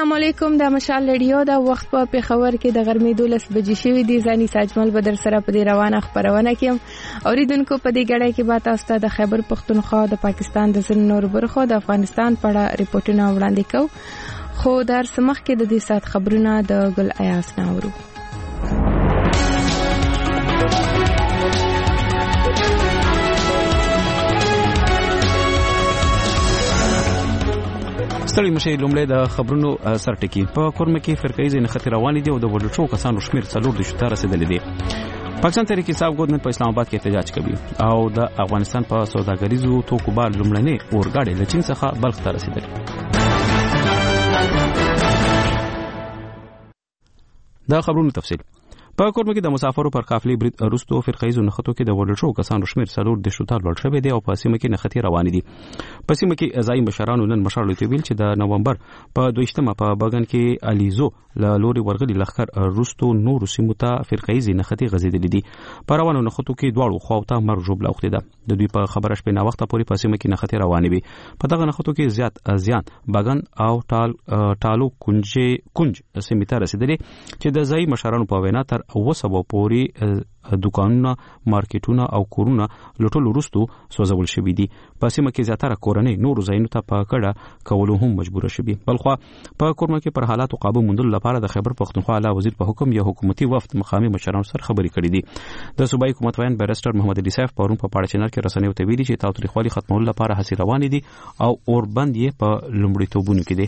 السلام علیکم. د مشال رادیو د وخت په پیښور کې د غرمې 12 بجې شوې دي. ځاني ساجمل بدر سره په دې روانه خبرونه کوم. اوریدونکو په دې غړې کې به تاسو ته د خیبر پختونخوا د پاکستان د ځینو نور برخو د افغانستان په اړه ریپورتونه وړاندې کوو. خو در سمخ کې د دې سات خبرونه د ګل ایاس ناورو. ستړي مشه لومړی د خبرونو سرټکی. په کورمه کې فرقې ځین خطر روان دي او د وډټو کسانو شمیر 4 رسیدلی دي. پاکستان تحریک انصاف ګوند په اسلام آباد کې احتجاج کوي او د افغانستان په سوداګریزو توکو بار لومړنۍ اورګاډي له چین څخه بلخ ته رسیدلی. دا خبرونو تفصیل. په کورمه کې د مسافرو پر قافلې برید وروسته فرقایزو نخښتو کې د وډټو کسانو شمیر 4 لوړ شوی دی او په سیمه کې نخښتي روان دي. په سیمه کې ځای مشرانو نن مشرلو ته ویل چې د نومبر په 22مه په بغن کې الیزو له لوري ورغلي لخر وروسته نور سیمو ته فرقایزي نخښتي غزیدلې دي. په روانو نخښتو کې دواړو خواوته مرګ جوړه وخته ده. د دوی په خبره شپه نا وخته پورې په سیمه کې نخښتي روان وي. په دغه نخښتو کې زیات زیان بغن او ټالو کنج سیمه ته رسیدلي چې د ځای مشرانو په وینا تر 200 پوري دکانونه، مارکیټونه او کورونه لټول وروسته سوځول شوي دي. په سیمه کې زیاتره کورنۍ نور ځایونو ته په کډه کولو هم مجبور شوي. بلخو په کورمه کې پر حالاتو قابو موندلو لپاره د خیبر پختونخوا اعلی وزیر په حکم یو حکومتي وفد مقامي مشرانو سره خبرې کړې دي. د صوبایي حکومت وین بیرسټر محمد علي صاحب پرون په پاړه چینل کې رسنیو ته ویلي چې تاوتریخوالي ختمولو لپاره هڅې روانې دي او اوربند یې په لومړیتوبونو کې دي.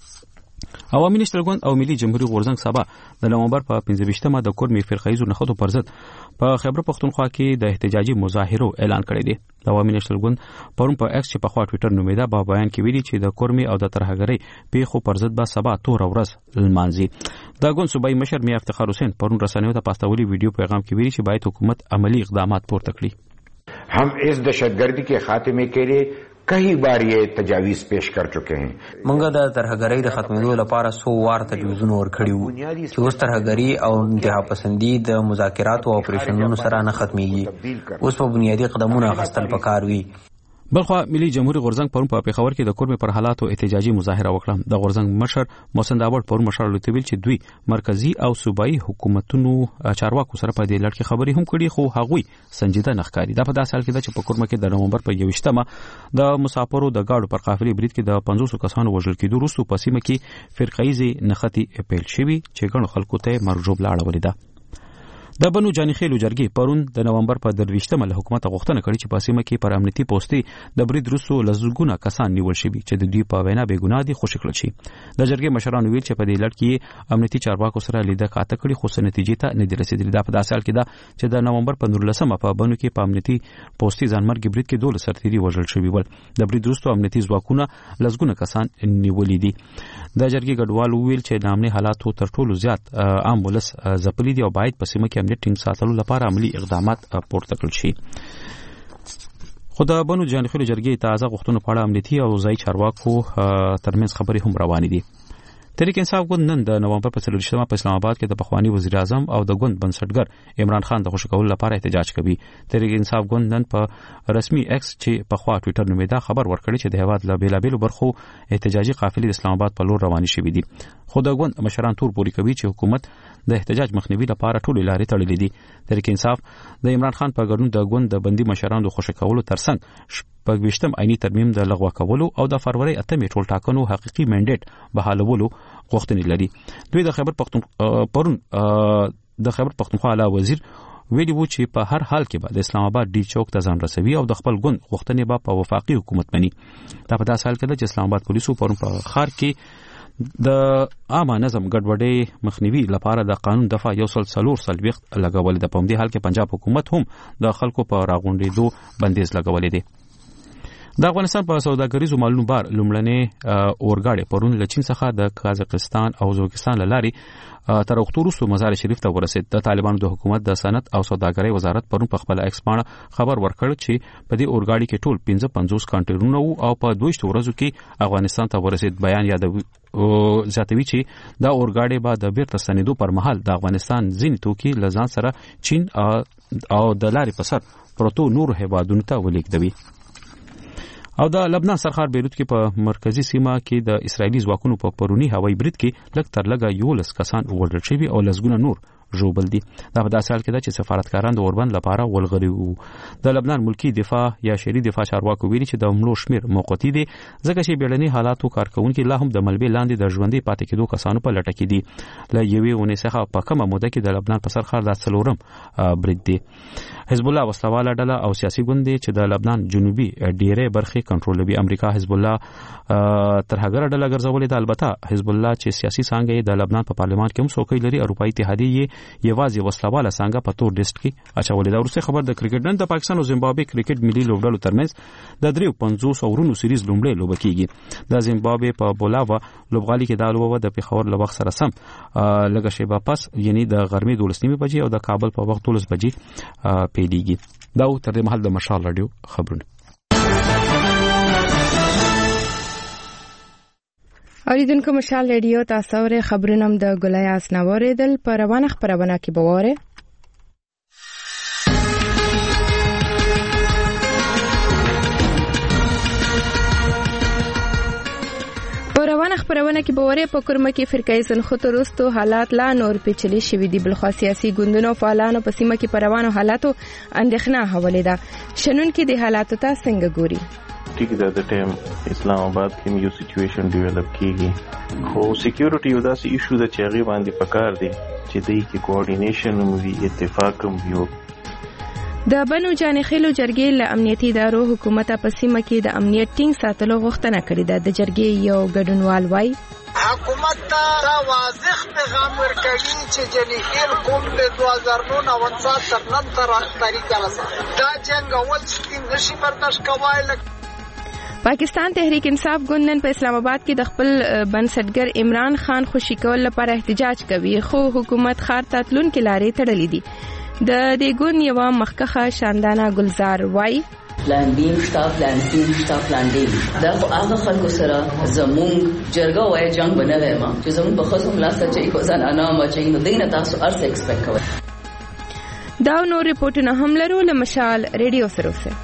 عوامي نېشنل ګوند او ملي جمهوریت غورځنګ سبا د نومبر په 15مه د کورمي فرقایزو نخښتو پر ضد په خیبر پختونخوا کې د احتجاجي مظاهرو اعلان کړی دی. د عوامي نېشنل ګوند پرون په ایکس چې په خوا ټوئیټر نومیدا په بیان کې ویلي چې د کورمي او د ترهګرۍ پیښو پر ضد به سبا تور ورځ لمانځي. د ګوند صوبایي مشر میا افتخار حسین پرون رسنیو ته پاستولي ویډیو پیغام کې ویلي چې باید حکومت عملی اقدامات پورته کړي. हम इस दहशतगर्दी के खात्मे के लिए कई बार ये तजावीज पेश कर चुके हैं. منګه د ترهګرۍ د ختمېدو لپاره 100 وار تجویزونه ورکړي وو چې اوس ترهګرۍ او انتها پسندي د مذاکراتو او اپریشنونو سره نه ختميږي. اوس په بنیادی قدمونه اخیستل پکار وي. بلخو ملي جمهوریت غورځنګ پرون په پیښور کې د کورمي پر حالاتو احتجاجي مظاهره وکړه. د غورځنګ مشر محسن داوړ پرون مشرلو ته ویل چې دوی مرکزی او صوبایي حکومتونو چارواکو سره په دې لړ کې خبرې هم کړي خو هغوی سنجیده نه ښکاري. دا په داسې حال کې ده چې په کورمه کې د نومبر په 21مه د مسافرو د گاډو پر قافلې برید کې د 500 کسانو وژل کېدو وروسته په سیمه کې فرقایزي نخښتي پیل شوي چې ګڼو خلکو ته مرګ ژوبله اړولې ده. د بنو جانخیلو جرګې پرون د نومبر په 23مه له حکومت غوښتنه کړې چې په سیمه کې پر امنیتي پوسټي د برید وروسته لزګونه کسان نیول شوي چې د دوی په وینا بې ګناه دي خوشي کړل شي. د جرګې مشرانو ویل چې په دې لړ کې امنیتي چارواکو سره لیده کاته کړي خو نتیجې ته نه دي رسیدلي. دا په داسې حال کې ده چې د نومبر په 19مه په بنو کې په امنیتي پوسټي ځانمرګي برید کې 12 سرتیري وژل شوي ول. د برید وروسته امنیتي ځواکونه لزګونه کسان نیولې دي. د جرګې ګډوال ویل چې د امنیتي حالاتو تر ټولو زیات عام ولس ځپلي دي او باید په سیمه کې امنیت ټینګ ساتلو لپاره عملی اقدامات پورته کړل شي. خو د بنو جانخیلو جرګې تازه غوښتنو په اړه امنیتي او ځایي چارواکو ترمنځ خبرې هم روانې دي. تحریک انصاف ګوند نن د نومبر په 24مه په اسلام آباد کې د پخوانی وزیر اعظم او د ګوند بنسټګر عمران خان د خوشی کولو لپاره احتجاج کوي. تحریک انصاف ګوند نن په رسمي ایکس چې په خوا ټوئیټر نومیدا خبر ورکړی چې د هیواد له بیلابیلو برخو احتجاجي قافلې د اسلام آباد په لور روانې شوې دي. خو د ګوند مشران تور پوري کوي چې حکومت د احتجاج مخنیوي لپاره ټولې لارې تړلې دي. تحریک انصاف د عمران خان په ګډون د ګوند د بندي مشرانو خوشی کولو ترڅنګ په 20م عیني ترمیم د لغوه کولو او د فروری 8مې ټول ټاکنو حقيقي منډیټ بحالولو غوښتنې لري. دوی د خیبر پختونخوا اعلی وزیر ویلي وو چې په هر حال کې به د اسلام آباد ډی چوک ته ځان رسوي او د خپل ګوند غوښتنې به په وفاقي حکومت مني. دا په داسې حال کې ده چې اسلام آباد پولیسو پرون په ښار کې د عامه نظم ګډوډۍ مخنیوي لپاره د قانون دفعه 140 لګولې ده. په همدې حال کې پنجاب حکومت هم د خلکو په راغونډېدو بندیز لګولې دی. د افغانستان په سوداګریزو مالونو بار لومړنۍ اورګاډي پرون له چین څخه د قازقستان او ازبکستان لاري تر اختورستو مزار شریف ته ورسید. د طالبانو د حکومت د صنعت او سوداګرۍ وزارت پرون په خپل ایکس باندې خبر ورکړ چې په دې اورګاډي کې ټول 55 کانټینرونه او په 22 ورځو کې افغانستان ته ورسید. بیان یادوي زیاتوي چې دا اورګاډي به د بیرته ستنېدو پر مهال د افغانستان ځینې توکي له ځان سره چین او د لارې په سر پروتو نور هیوادونو ته ولېږدوي. او د لبنان سرخار بیروت کې په مرکزی سیمه کې د اسرایلی ځواکونو په پرونی هوایي برید کې لږ تر لږه 11 کسان وژل شوي او لسګونه نور ژوبل دي. دا په داسې حال کې ده چې سفارتکاران د اوربند لپاره ولغلي وو. د لبنان ملکی دفاع یا شهري دفاع چارواکو ویلي چې د مړو شمیر موقتی دي ځکه چې بیړني حالاتو کارکونکو لا هم د ملبې لاندې د ژوندۍ پاتې کېدو کسانو په لټه کې دي. له یوې ونې څخه په کومه موده کې د لبنان په سرخار د څلورم برید دی. حزب الله وسلواله ډله او سیاسي ګوند چې د لبنان جنوبي ډیره برخه کنټرولوي. امریکا حزب الله تر هغه ډله ګرځولې ده. البته حزب الله چې سیاسي څنګه د لبنان په پارلمان کې هم څوکۍ لري. اروپאי اتحادیه یوازې وسلواله څنګه په تور لیست کې اچولې ده. ورسره خبر د کرکټ نن د پاکستان او زیمبابوې کرکټ ملي لوبډلو ترمنځ د 53 اورونو سیریز لومړی لوب کیږي. د زیمبابوې په بولاوا لوبغالي کې د لوبه د پیښور له وخت سره سم لږه شیبه پس یعنی د غرمې 12 بجې او د کابل په وخت 12 بجې پیلېږي. دا تر دې مهال د مشال رادیو خبرونه. اوریدونکو مشال رادیو تاسو ورې خبرونه د ګلای اسناوره دل پر روانه خبرونه کې بواره. روانه خبرونه کې بواره په کورمه کې فرقای سنخت وروستو حالات لا نور پیچلي شوي دي. بل خو سیاسي ګوندونو فعالانو په سیمه کې پر روانو حالاتو اندېښنه حواله ده. شنن کې د حالاتو ته څنګه ګوري؟ ټیک ده د ټیم اسلام آباد کې یو سچويشن ډیولپ کیږي خو سکیورټي یو داسې ایشو د چاغي باندې پکار دي چې دای کې کوارډینیشن وي اتفاق وي. د بنو جانخیلو جرګې له امنیتي ادارو حکومت په سیمه کې د امنیت ټینګ ساتلو غوښتنه کړې ده. د جرګې یو ګډونوال وایي حکومت ته واضح پیغام ورکړي چې جنخیل قوم د 2009 تر نن طریقه لسه دا جنگ اول سکیم نشي برداشت کولای. پاکستان تحریک انصاف ګوند نن په اسلام آباد کې د خپل بنسټګر عمران خان خوشی کول لپاره احتجاج کوي خو حکومت خار تاتلون کې لارې تړلې دي. د دې ګوند یو مخکخه شاندانه گلزار وای پلان بی شتا پلان سی شتا پلان دی دا خو هغه خلکو سره زمونږ جرګه وای جنگ بنوي ما چې زمونږ په خصوص ملاسه چې کو ځان انا ما چې نو دینه تاسو ارس ایکسپیکټ کوئ. دا نو ریپورتونه هم لرو له مشال ریډیو سره.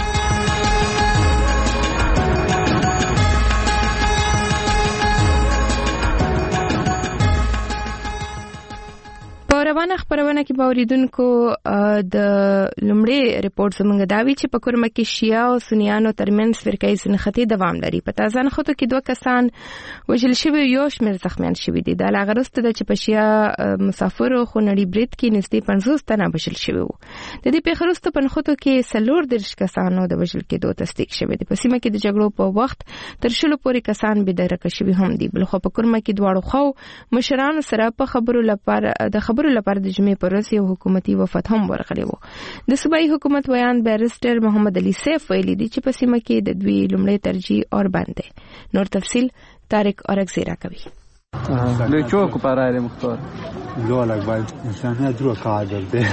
روانه خبرونه کې باوریدونکو د لومړی ریپورت زمونږ داوی چې په کورمه کې شیعه او سنیانو ترمنځ فرقې سنختي دوام لري. په تازه نخودو کې 2 کسان وژل شوي یو شمېر زخمیان شوي دي. دا لا غرسته ده چې په شیعه مسافرو خونړي برید کې نږدې 50 تنه وژل شوي وو. د دې پیښې وروسته په نخودو کې 40 کسانو د وژل کېدو تصدیق شوی دی. په سیمه کې د جګړو په وخت تر شلو پورې کسان بېدرکه شوي هم دي. بل خو په کورمه کې دواړو خو مشرانو سره په خبرو لپاره د جمعې پر ورځ یو حکومتي وفد هم ورغلی وو. د صوبایي حکومت ویان بیرسټر محمد علي سیف ویلي دی چې په سیمه کې د دوی لومړی ترجیح اوربند دی. نور تفصیل طارق اورکزیرا کوي. لوی چوک پرای مختار لولاک باید انسانیت درو قادر دی.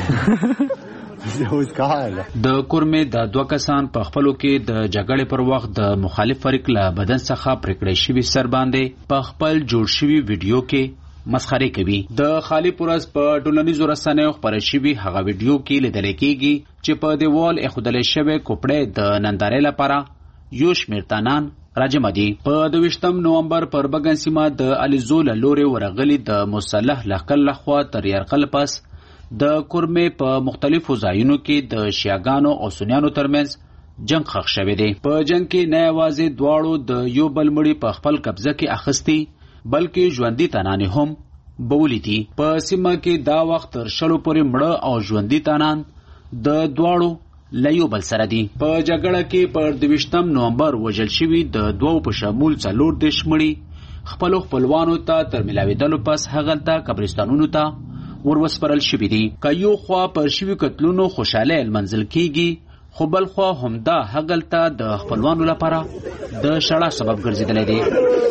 د کورمه د 2 کسان په خپلو کې د جګړې پر وخت د مخالف فریق له بدن څخه پرکړې شوی سر باندې په خپل جوړ شوی ویډیو کې مسخره کوي. د خالی پورس په ټولنیزو رسنیو خبرې شوی هغه ویډیو کې لیدل کېږي چې په دیوال اخودل شوی کوپړې د نندارې لپاره یو شمېر تنان راجمع دي. په 22 نومبر پر بګن سیمه د الیزول لوري ورغلي د مسلح لخل لخوا تر يرقل پس د کورمه په مختلفو ځایونو کې د شیعاګانو او سنیانو ترمنځ جنگ خښ شوی دی. په جنگ کې نه یوازې دواړو د یو بل مړي په خپل قبضه کې اخیستي بلکې ژوندۍ تنان هم بولی دي. په سیمه کې دا وخت تر شلو پورې مړه او ژوندۍ تنان د دواړو له یو بل سره دي. په جګړه کې پر 22 نومبر وژل شوي د 2 په شمول 40 مړي خپل خپلوانو ته تر ملاویدلو پس هغلته قبرستانونو ته وروسپارل شوي دي. که یو خوا پر شوي قتلونو خوشاله المنزل کیږي خو بل خوا همدا هغلته د خپلوانو لپاره د شړا سبب ګرځیدلی دی.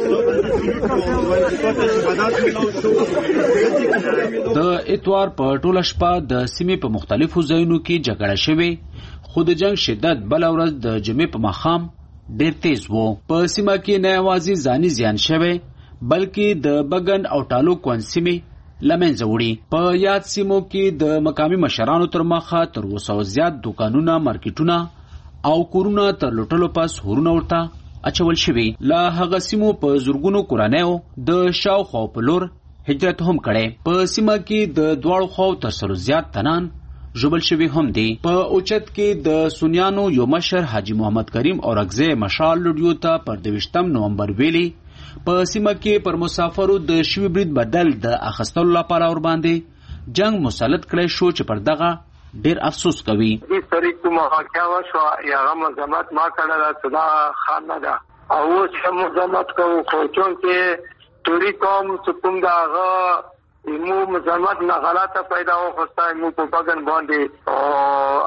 د اتوار په ټوله شپه د سیمې په مختلفو ځایونو کې جګړه شوې خو د جنگ شدت بل ورځ د جمعې په ماښام ډېر تیز وو. په سیمه کې نه یوازې ځاني زیان شوی بلکې د بګن او ټالو کون سیمې لمنځه وړي. په یاد سیمو کې د مقامي مشرانو تر مخه تر 200 زیات دکانونه، مارکیټونه او کورونه تر لوټلو پس هورونه ورته اچول شوي. لا هغه سیمو په زورګونو کورنیو د شاوخوا په لور هجرت هم کړي. په سیمه کې د دواړو خواو تر سلو زیات تنان ژوبل شوي هم دي. په اوچت کې د سنیانو یو مشر حاجی محمد کریم اورګزی مشال لډیو ته پر 22 نومبر ویلي په سیمه کې پر مسافرو د شوي برید بدل د اخیستلو لپاره ور باندې جنگ مسلط کړی شو چې پر دغه ډیر افسوس کوي. دې سړي کومه واقعه شو یا مزمت ما کړل صدا خان نه ده او چې مزمت کوو خو چې توري کوم کوم داغه مو مزمت نه غلطه پیدا وخصای مو په بغن باندې او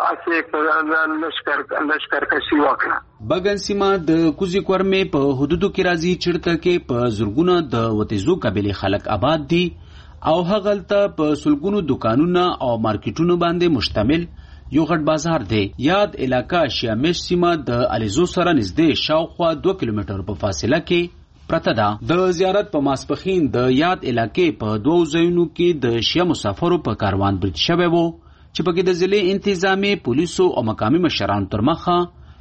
اسی لشکر کشي وکړه. بغن سیمه د کوزي کورمې په حدودو کې راځي چیرته کې په زورګونو د وتیزو قبيله خلک آباد دي او هغلته په سلګونو دکانونه او مارکیټونو باندې مشتمل یو غټ بازار دی. یاد علاقہ شیامش سیمه د الیزو سره نږدې شاوخوا 2 کیلومتر په فاصله کې پرته ده. د زیارت په ماسپخین د یاد علاقې په 2 ځایونو کې د شیعه مسافرو په کاروان برید شوی وو چې پکې د ضلع انتظامی پولیسو او مقامي مشرانو تر مخه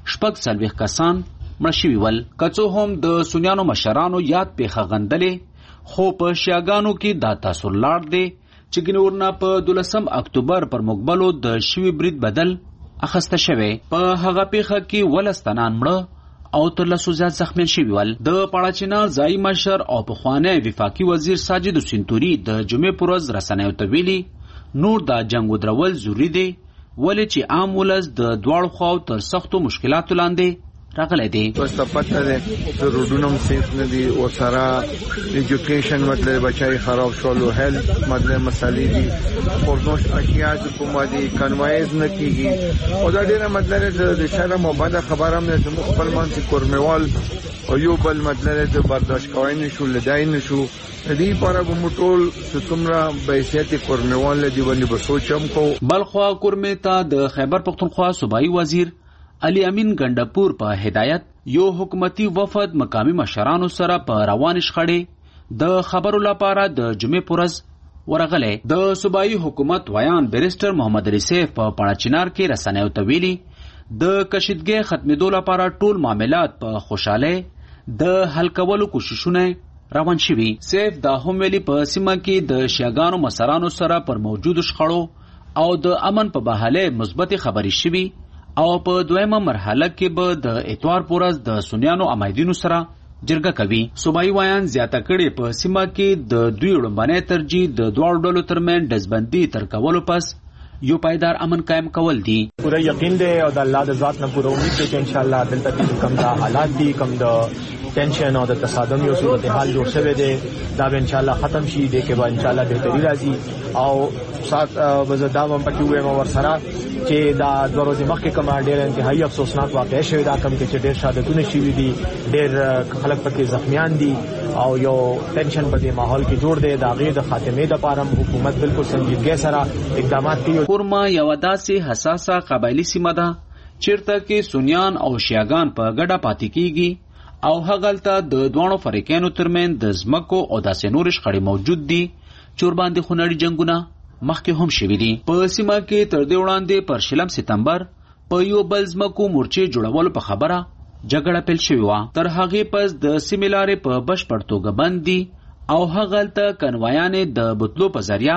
40 کسان مړه شوي ول. که څه هم د سنیانو مشرانو یاد پیښه غندلې خو په شیعاګانو کې دا تاثر لاړ دی چې ګنورنا په 12 اکتوبر پر مقبلو د شوي برید بدل اخسته شوی. په هغه پیښه کې ولستانان مړه او تر لسو زیات زخمیان شوي ول. د پاړاچینار ځایي مشر او پخوانی وفاقي وزیر ساجد حسین توري د جمعې پر ورځ رسنیو ته ویلي نور دا جنګ ودرول ضروري دی ولې چې عام ولس د دواړو خواو تر سختو مشکلاتو لاندې راغلی دی. وسته پته ده چې روډونه هم سیف نه دي او سره ایجوکیشن مطلب بچای خراب شول او هیلث مطلب مسالې دي خورنوش اشیاء کومه دي کنوایز نه کیږي او دا ډیره مطلب د شرم او بده خبره هم نه چې خپل مانسي کورموال او یو بل مطلب د برداشت کوي نشو لدای نشو دې لپاره به ټول څومره به حیثیت کورموال دی باندې به سوچم کو. بلخوا کورمې ته د خیبر پختونخوا صوبایي وزیر علي امین ګندپور په هدایت یو حکومتي وفد مقامي مشرانو سره په روان شخړې د خبرو لپاره د جمعې پر ورځ ورغلی. د صوبایي حکومت ویان بیرسټر محمد علي سیف په پاړاچینار کې رسنیو ته ویلي د کشیدګۍ ختمېدو لپاره ټول معاملات په خوشحالۍ د حل کولو کوششونه روان شوي. سیف دا هم ویلي په سیمه کې د شیعاګانو مسرانو سره پر موجودو شخړو او د امن په بهاله مثبت خبرې شوي او په دویمه مرحله کې به د اتوار پورز د سنیانو امایدینو سره جرګه کوي. صوبایي وایان زیاته کړي په سیمه کې د دوی وړاندې ترجیح د دواړو ډلو ترمن دزبندي تر کولو پس یو پایدار امن قائم کول دي. پوره یقین دی او د الله د ذات نه پوره امید دی چې ان شاء الله دلته کم دا حالات دي کم د ټینشن او د تصادم یو صورتحال جوړ شوی دی دا به ان شاء الله ختم شي دی کې به ان شاء الله بهتري راځي او سات وزدا هم پکې وې ور سره چې دا د ورځې مخکې کوم ډېر انتهایی افسوسناک واقع شوی دا کم کې چې ډېر شهادتونه شوي دي ډېر خلک پکې زخمیان دي او یو ټینشن په دې ماحول کې جوړ دی دا غي د خاتمې د پاره حکومت بالکل سنجیدګۍ سره اقدامات کوي. کورما یو داسې حساسه قبایلی سیمه ده چیرته کې سنیان او شیعاګان په ګډه پاتې کیږي او هغلته د دوانو فریقینو ترمن د زمکو او داسې نور شخړې موجود دي چور باندې خونړي جنگونه مخکې هم شوي دي. په سیمه کې تر دې وړاندې پر 16 سپتمبر په یو بل زمکو مورچې جوړولو په خبره جګړه پیل شوې وه. تر هغې پس د سیمې لارې په بشپړ توګه بند دي او هغلته کنوایانې د بوتلو په ذریعه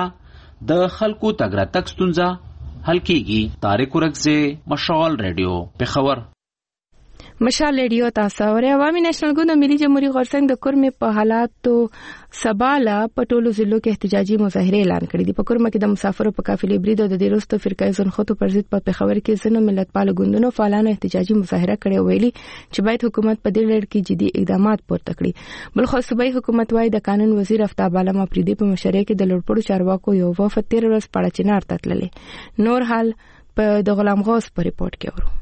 د خلکو تګ راتګ ستونزه حل کیږي. طارق ورکزی، مشال ریډیو، پېښور. مشال ریډیو تاسو اورئ. عوامي نېشنل ګوند ملي جمهوریت غورځنګ د کورمې په حالاتو سباله په ټولو ضلعو کې احتجاجي مظاهره اعلان کړې دي. په کورمه کې د مسافرو په قافلې برید او د ډیروستو فرقې زنخوتو پر ضد په پېښور کې ځینو ملتپالو ګوندونو فعالانو احتجاجي مظاهره کړې ویلي چې باید حکومت په دې لړ کې جدي اقدامات پورته کړي. بلخو صوبایي حکومت وايي د قانون وزیر افتاب عالم افریدي په مشرۍ کې د لوړپوړو چارواکو یو وفد 13 ورځې پاړاچینار ته تللی. نور حال په د غلام غوث په ریپورت کې ورو.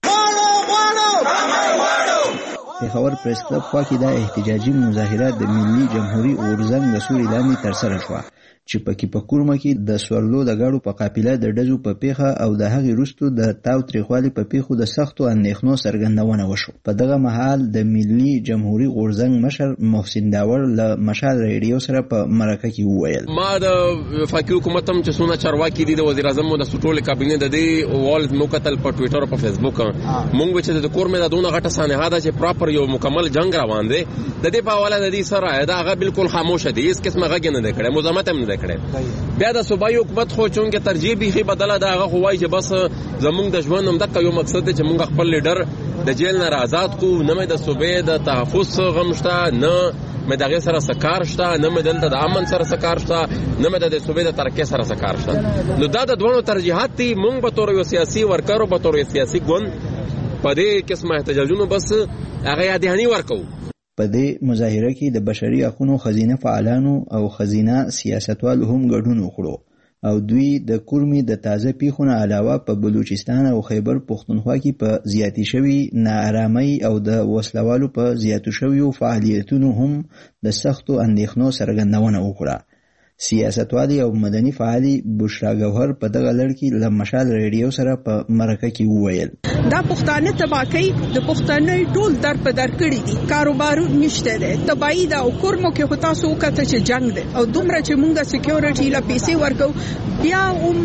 پېښور پریس کلب خوا کې دا احتجاجي مظاهره د ملي جمهوریت غورځنګ د سوري لاندې ترسره شوه. چې پکې په کورمه کې د سورلو د غاړو په قافله د ډزو په پیخه او د هغې وروسته د تاو تریخوالي په پیښو د سختو اندېښنو څرګندونه وشو. په دغه مهال د ملي جمهوریت غورځنګ مشر محسن داور له مشال ریډیو سره په مرکه کې وویل ما د وفاقي حکومت هم چې څونه چارواکي دي د وزیر اعظم د ټول کابینه د دې وال مو کتل په ټوئیټر او په فیسبوک مونږ چې د کورمه د دونه غټه سانحه ده چې پراپر یو مکمل جنگ روان دی د دې په حواله د دې سره دا هغه بالکل خاموش دي هیڅ قسمه غږ نه کړي مزاحمت هم نه کړي. بیا د صوبایي حکومت خو چونکه ترجیح به بدله دا هغه خوای چې بس زمونږ د ژوند هم دغه یو مقصد دی چې مونږ خپل لیډر د جیل نه آزاد کو نه مې د صوبې د تحفظ غمشته نه مې دغه سره سکار شته نه مې دلته د امن سره سکار شته نه مې د صوبې د ترقې سره سکار شته. نو دا د دوه ترجیحات دي. مونږ به تور یو سیاسي ورکر او به تور سیاسي ګوند په دې قسمه احتجاجونو بس هغه یادهانی ورکو. په دې مظاهره کې د بشري حقوقو خزینه فعالانو او خزینه سیاستوالو هم ګډون وکړو او دوی د کورمي د تازه پیښونو علاوه په بلوچستان او خیبر پختونخوا کې په زیاتی شوی ناارامۍ او د وسلوالو په زیاتو شویو فعالیتونو هم د سختو اندېښنو څرګندونه وکړه. سیاستوالي او مدني فعالي بشرا گوهر په دغه لړ کې له مشال ریډیو سره په مرکه کې وویل دا پښتانه تباکی د پښتنې ټول در په در کړی دي کاروبار نشته ده تباہی دا او کورمو کې هوتا سو کته چې جنگ ده او دومره چې مونږه سکیورټي لا پیسې ورکو بیا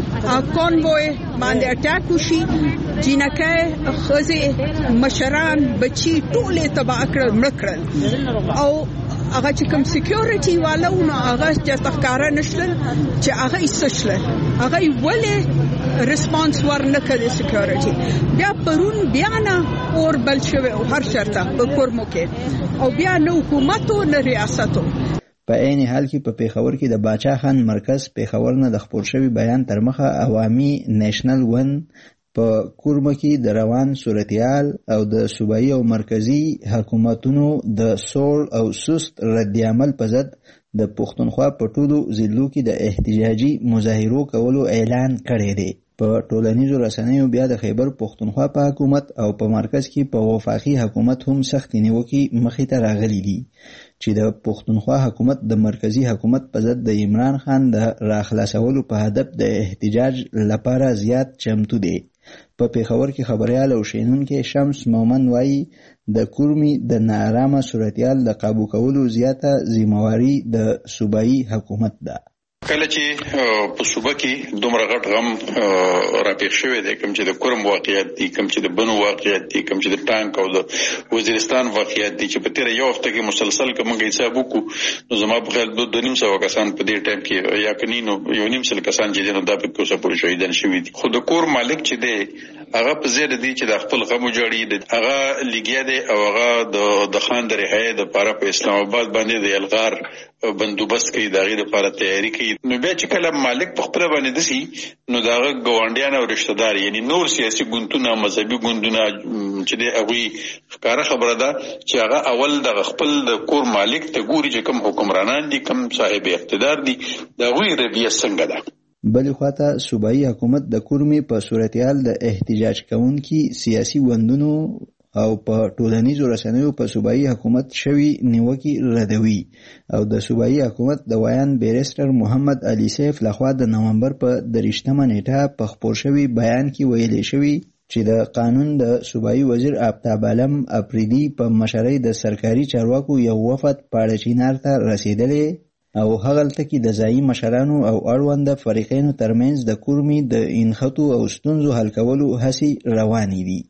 کانوای باندې اٹیک وشي جنکه خزه مشران بچي ټول تباہ کړل مړکړل او هغه چې کوم سکیورټي والو نو هغه چې تخکاره نشل چې هغه ایسشل هغه ولې ریسپانس ورنکړي سکیورټي بیا پرون بیا نه اور بل شوی او هر شرطه په کورمو کې او بیا نو حکومت او ریاستو. په عین حال کې په پیښور کې د باچا خان مرکز پیښور نه د خپور شوی بیان تر مخه عوامي نېشنل ون په کورمه کې د روان صورتحال او د صوبایي او مرکزی حکومتونو د سول او سست ردعمل په ضد د پښتونخوا په ټولو ضلعو کې د احتجاجي مظاهرو کولو اعلان کړی دی. په ټولنیزو رسنیو بیا د خیبر پښتونخوا په حکومت او په مرکز کې په وفاقي حکومت هم سخت نیوکې مخې ته راغلي دي چې د پښتونخوا حکومت د مرکزی حکومت په ضد د عمران خان د راخلاصولو په هدف د احتجاج لپاره زیات چمتو دی. په پیښور کې خبريال او شینونکو شمس مومن وایي د کورمي د ناارامه صورتحال د قابو کولو زیاته ذمہواری د صوبایي حکومت ده. کله چې په صوبه کې دومره غټ غم راپېښ شوی دی کوم چې د کورم واقعیت دي کوم چې د بنو واقعیت دي کوم چې د ټانک او د وزیرستان واقعیت دي چې په تیر یو هفته کې مسلسل کومه حساب وکړو نو زما په خیال 2.5 کسان په دې ټایم کې یا کنينو 1.5 کسان چې دنه د په کوڅه پورې شهیدان شوي دي. خو د کور مالک چې دی هغه په زیاده دي چې د خپل غم جوړي هغه لګیا دی او هغه د خان د رهایی د لپاره په اسلام آباد باندې د الغار بندوبست کوي دغه لپاره تیاری کوي. نو بیا چې کله مالک په خپل باندې دسي نو دغه ګوانډیان او رشتہ دار یعنی نور سیاسي ګوندونه مذهبي ګوندونه چې د هغه ښکارا خبره ده چې هغه اول د خپل د کور مالک ته ګوري چې کوم حکمرانان دي کوم صاحب اقتدار دي د غوی رویه څنګه ده. بلې خواته صوبایي حکومت د کورمي په صورتحال د احتجاج کوونکي سیاسي وندونو او په ټولنیزو رسنیو په صوبایي حکومت شوی نیوکې ردوي او د صوبایي حکومت د ویان بیرستر محمد علي سیف لخوا د نومبر په 30 نیټه په خپور شوی بیان کې ویلي شوی چې د قانون د صوبایي وزیر آفتاب عالم اپریدي په مشرۍ د سرکاري چارواکو یو وفد پاړه چینار ته رسیدلې او هغلته کې د ځایي مشرانو او اړوند فریقینو ترمنځ د کورمي د انخطو او ستونزو حل کولو هڅې روانې دي.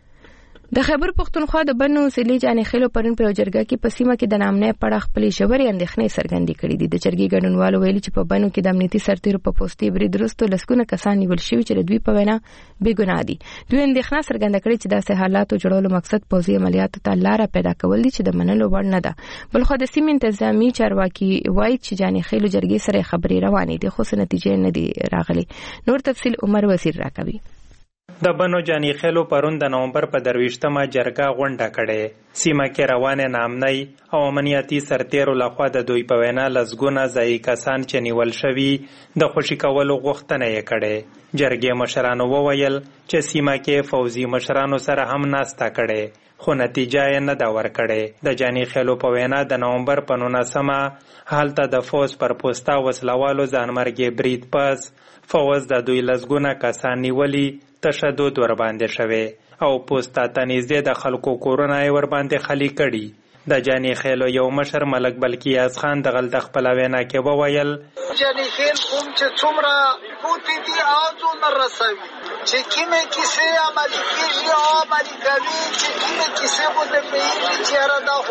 د خیبر پختونخوا د بنو ضلع جانې خېلو پرون په جرګه کې په سیمه کې د نامنې پړه خپلې ژورې اندېښنې څرګندې کړې دي. د جرګې ګډونوالو ویلي چې په بنو کې د امنیتي سرتیرو په پوستې برید وروسته لسګونه کسان نیول شوي چې د دوی په وینا بې ګناه دي. دوی اندېښنه څرګنده کړې چې داسې حالاتو جوړولو مقصد پوځي عملیاتو ته لاره پیدا کول دي چې د منلو وړ نه ده. بلخو د سیمې انتظامی چارواکي وایي چې جانې خېلو جرګې سره خبرې روانې دي خو څه نتیجې نه دي راغلي. نور تفصیل عمر وزیر راکوي. د بنو جانی خیلو پرون د نومبر په 23مه جرګه غونډه کړې. سیمه کې روانه نامنۍ او امنیتي سرتیرو لخوا د دوی په وینا لسګونه ځایي کسان چې نیول شوي د خوشي کولو غوښتنه یې کړې. جرګې مشرانو وویل چې سیمه کې فوزي مشرانو سره هم ناسته کړې خو نتیجه یې نه دا ورکړې. د جانی خیلو په وینا د نومبر په 19مه هلته د فوز پر پوستا وسلوالو ځانمرګي برید پس فوز د دوی لسګونه کسان نیولي تشدد ور باندې شوه او پوستا ته نږدې د خلکو کورونه یې ور باندې خالی کړي. د جانی خیلو یو مشر ملک بلکیاز خان د غلط خپل وینا کې وویل جانی خیل کوم چې څومره پوتی دي او څومره رسوي چې کیمه کیسه عملی کیږي او عملی کوي چې کیمه کیسه مو د پیږي چې را دا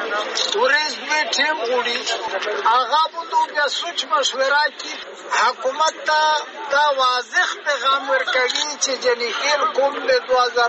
هو ورز می ټیم وړي هغه مو د سوچ مشوره کی حکومت ته دا واضح پیغام ورکوي چې جانی خیل کوم د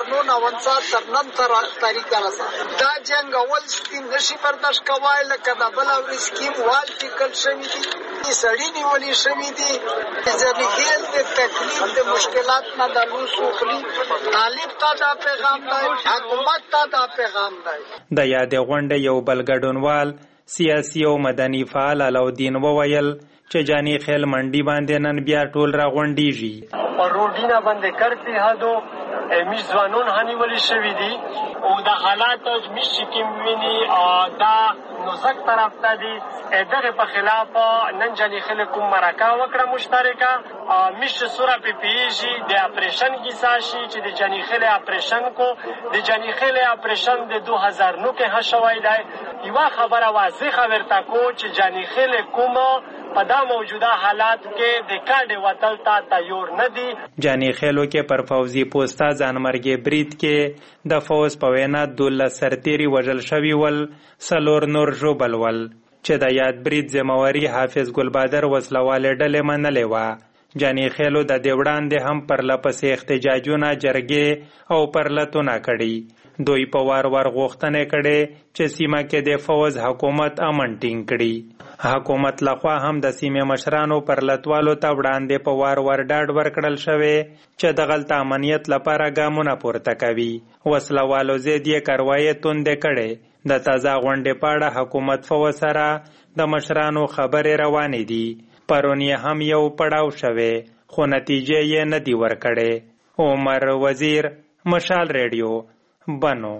2009 تر نن تاریخ راځي دا جنگ اول نشي برداشت کوای لکه د بل او سکیم وال ټیکل شوی دي سړی نیولې شوی دي ځکه هیڅ د تکلیف د مشکلات نه د لوسوخلی طالب ته دا پیغام دی حکومت ته دا پیغام دی. د یاد غونډه یو بل ګډونوال سیاسي او مدني فعال علاودین وویل چې جانی خیل منډي باندې نن بیا ټول را غونډیږي او روډینا باندې کرتی هادو میزوانون هنیولی شوی دی او د حالات مشي کې ویني دا نوزک طرف ته دی دغه په خلاف نن جانی خیل کوم مرکه وکړه مشترکه مش سوره پی پیجی د اپریشن کی ساشي چې د جانی خیل اپریشن کو د جانی خیل اپریشن د 2009 کې هشوي دی یو خبره واضحه ورته کو چې جانی خیل کوم په دا موجوده حالات کې د کاډ وتل تا تیار نه دي. جانی خیلو کې پر فوزي پوستا ځانمرګي برید کې د فوز په وینا 12 سرتیري وژل شوي ول سلور نور ژوبل ول چې د یاد برید ذمہواری حافظ ګلبادر وسلواله ډلې منلې و. جانی خیلو د دیوړاندې هم پر لپسې احتجاجونه جرګې او پرلتونه کړي. دوی په وار غوښتنې کړي چې سیمه کې د فوز حکومت امن ټینګ کړي. حکومت لخوا هم د سیمې مشرانو پر لتوالو ته وړاندې په وار ډاډ ورکړل شوی چې د غلط امنیت لپاره ګامونه پورته کوي. وسلوالو زید یې کاروایي توندې کړي. د تازه غونډې پاړه حکومت فوز سره د مشرانو خبرې روانې دي. پرون یې هم یو پړاو شوی خو نتیجه یې نه دی ورکړې. عمر وزیر، مشال ریډیو، بنو.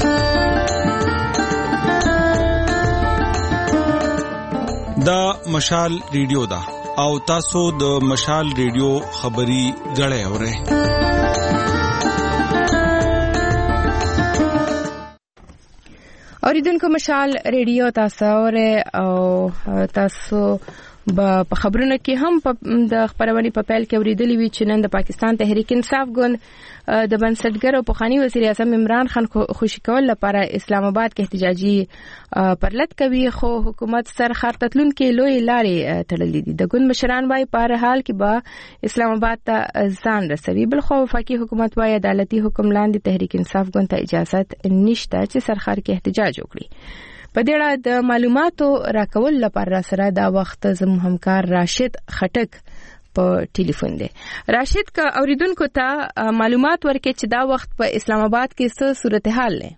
دا مشال ریډیو دا او تاسو د مشال ریډیو خبري غړې اورئ. اوریدونکو مشال ریډیو تاسو اورئ او تاسو په خبرونه کې هم د خبرونه په پیل کې اوریدلې وی چې نن د پاکستان تحریک انصاف ګوند د بنسټګر او پخوانی وزیر اعظم عمران خان خوشی کول لپاره اسلام آباد کې احتجاجي پرلط کوي خو حکومت سر خاطتلون کې لوی لارې تړلې دي. د ګوند مشران وايي په هر حال کې به اسلام آباد ته ځان رسوي. بل خو وفاقي حکومت وايي عدالتي حکم لاندې تحریک انصاف ګوند ته اجازه نشته چې سرخار کې احتجاج وکړي. په دې اړه د معلوماتو راکول لپاره سره دا وخت زموږ همکار راشد خټک په ټلیفون دی. راشد کا اوریدونکو ته معلومات ورکړي چې دا وخت په اسلام آباد کې څه صورتحال دی؟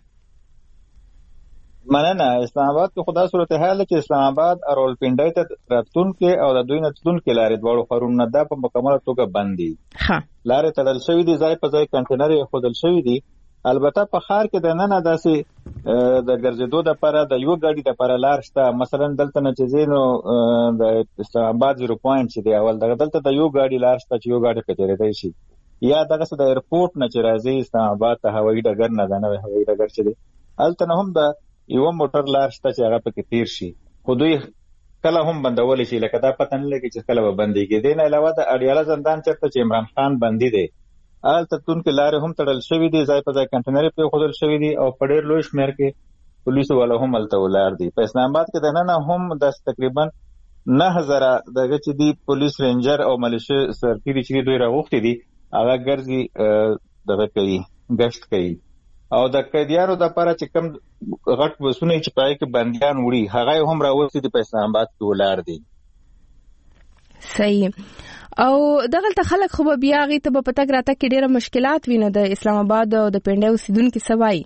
مننه. اسلام آباد کې خدا صورتحال چې اسلام آباد راولپنډۍ ته راتلونکي او د دوی نه تلونکي لارې دواړو خرونه دا په مکمله توګه بند دي. لارې تړل شوي دي، ځای په ځای کنټینر یې ښودل شوي دي. البته په ښار کې د ننه داسې د ګرځېدو دپاره د یو ګاډي دپاره لار شته. مثلا دلته نه چې ځې نو د اسلام آباد 0 پوینټ چې دی اول دلته د یو ګاډي لار شته چې یو ګاډي په تېرېدی شي، یا دغسې د ایرپورټ نه چې راځي اسلام آباد ته هوایي ډګر نه، دا نوی هوایي ډګر چې دی هلته نه هم د یوه موټر لار شته چې هغه پکې تېر شي، خو دوی کله هم بندولی شي، لکه دا پته نه لګي چې کله به بندېږي. دې نه علاوه د اډیاله زندان چېرته چې عمران خان بندي دی هلته تلونکي لارې هم تړل شوي دي، ځای په ځای کنټینر یې پرېښودل شوي دي او په ډېر لوی شمېر کې پولیسو والا هم هلته ولاړ دي. په اسلام آباد کې دننه هم داسې تقریبا 9000 دغه چې دي پولیس رینجر او ملیشه سرتیري چې دوی راغوښتي دي هغه ګرځي دغه کوي ګشت کوي او د قیدیانو دپاره چې کوم غټ بسونه چې پای کې بندیان وړي هغه هم راوستي دي په اسلام آباد کې ولاړ دي. صحیح. او دغه خلک خو بیا غي ته په پتاګ راته کې ډېر مشکلات ویني د اسلام آباد او د پنډه اوسیدونکو سوای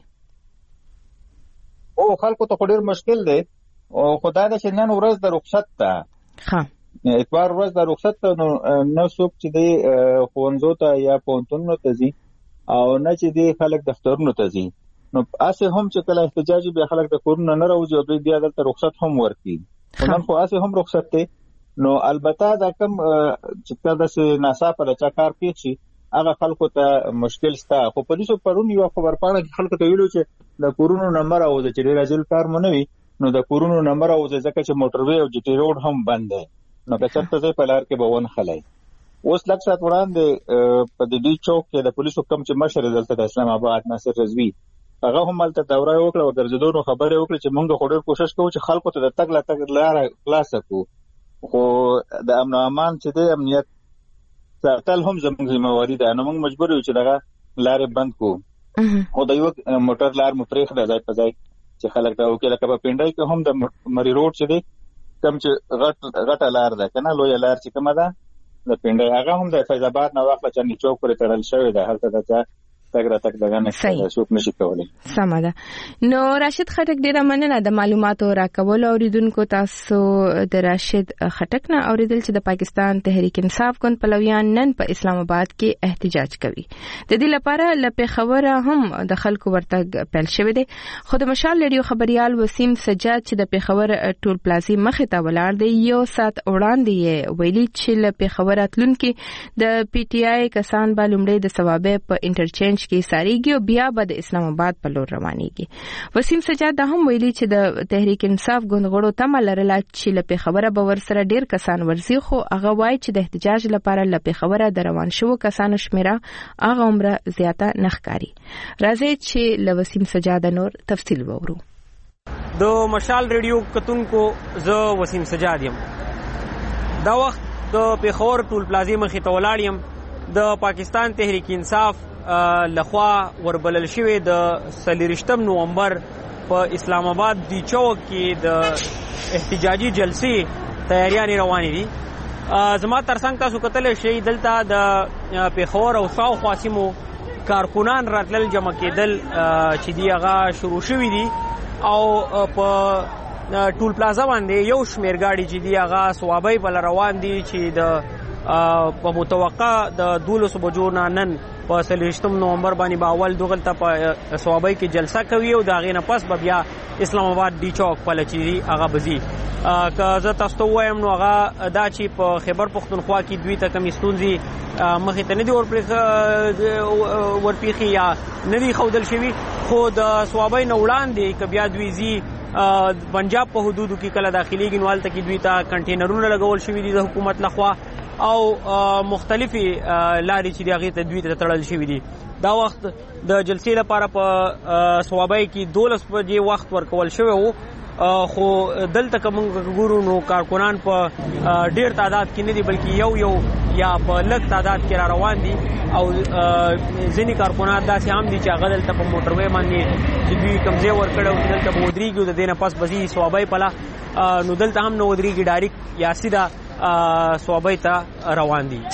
او خلکو ته ډېر مشکل دی او خدای دې چې نن ورځ د رخصت ته ها اتوار ورځ د رخصت ته نو څوک چې دی خوندزو ته یا پونتونو ته ځي او نه چې دی خلک دفترونو ته ځي نو اسه هم چې کله احتجاجي بیا خلک د کورونو نه راوځي او دوی بیا دلته رخصت هم ورکړي نن خو اسه هم رخصت دی نو البته دا کوم چې کله د ناصاپه د چا کار پیښ شي هغه خلکو ته مشکل ستا خو پولیسو پرون یو خبر پاڼه خلکو ته ویلو چې د کورونو نمبر او د چیرې راځل کار مونږ نو د کورونو نمبر او ځکه چې موټروي او جټي روډ هم بند دی نو که چرته ځای په لار کې به ون خلای اوس لږ سات وړاندې په د ډي چوک کې د پولیسو کم چې مشر دلته د اسلام آباد ناصر رضوی هغه هم ملته دوره وکړه او ګرځېدو خبره وکړه چې موږ خو ډېر کوشش کوو چې خلکو ته د تګ لار خلاص کړو خو د امن امان چې د امنیت ساتل هم زموږ ذمہواری ده نو موږ مجبور یو چې دغه لارې بند کړو او د یو موټر لار مو پرېښوده ځای په ځای چې خلک دا وکړي لکه په پنډای کې هم د مری روډ چې دی کم چې غټه لار ده کنه لوی لار چې کومه ده د پنډای هغه هم د فیض آباد نه واخله چني چوک پورې تړل شوی ده هلته دا تګ را تک دغه نه څوک نشي کولای سم ده. نو راشد خټک ډیره مننه د معلوماتو راکول اوریدونکو تاسو د راشد خټک نه اوریدل چې د پاکستان تحریک انصاف ګوند پلویان نن په اسلام آباد کې احتجاج کوي د دې لپاره لپاره خبره هم د خلکو ورتګ پیل شوې ده خو د مشال ریډیو خبريال وسیم سجاد چې د پیښور ټول پلازي مخې ته ولاړ دی یو سات وړاندې ویلي چې لپاره خبره اتلونکو د پی ټی آی کسان به لومړی د ثوابه په انټرچینج کې ساریږي او بیا به د اسلام آباد په لور روانيږي. وسیم سجاد دا هم ویلي چې د تحریک انصاف ګوند غړو تمه لرله چې لپاره خبره به ورسره ډیر کسان ورسي خو هغه وایي چې د احتجاج لپاره لپاره خبره د روان شو کسانو شمیره هغه عمره زیاته نخکاری. راځي چې له وسیم سجاد نور تفصیل وورو. د مشال ریډیو کتونکو زه وسیم سجاد یم. دا وخت د پیښور ټول پلازي مخې ته ولاړ یم. د پاکستان تحریک انصاف لخوا وربلل شوی د 23 نومبر په اسلام آباد دی چوک کې د احتجاجي جلسې تیاریاں روانې دي. زما ترڅنګ تاسو کتل شي دلته د پیښور او شاوخوا سیمو کارکونان راتلل جمع کېدل چې دی هغه شروع شوی دي او په ټول پلازا باندې یو شمیر گاډي چې دی هغه صوابۍ بل روان دي چې د په متوقع د 12 بجو نن په 23 نومبر باندې باول دغلته په صوابۍ کې جلسه کوي او دا غینه پس بیا اسلام آباد دی چوک په لچي هغه بزي که زه تاسو ته وایم نو هغه دا چې په خیبر پختونخوا کې دوی ته کمی ستونزي مخې ته نه دی ورپیخي یا نه دی خودل شوی خو د صوابۍ نه وړاندې که بیا دوی زی پنجاب په حدودو کې کله داخليږي نو هلته کې دوی ته کنټینرونه لګول شوي دي د حکومت لخوا او مختلفي لارې چې هغه ته دوی ته تړل شوی دي. دا وخت د جلسې لپاره په صوابۍ کې 12 بجې وخت ورکول شوی وو خو دلته کوم ګورو نو کارکونان په ډیر تعداد کې نه دي بلکې یو یا په لږ تعداد کې را روان دي او ځینې کارکونان داسې هم دي چې هغه دلته په موټروي باندې چې دوی کمزې ورکړو چې دلته به ودرېږي او د دې نه پس بزي صوابۍ پله نو دلته هم نه ودرېږي ډایرکټ یا سیده صوابۍ ته روان دي.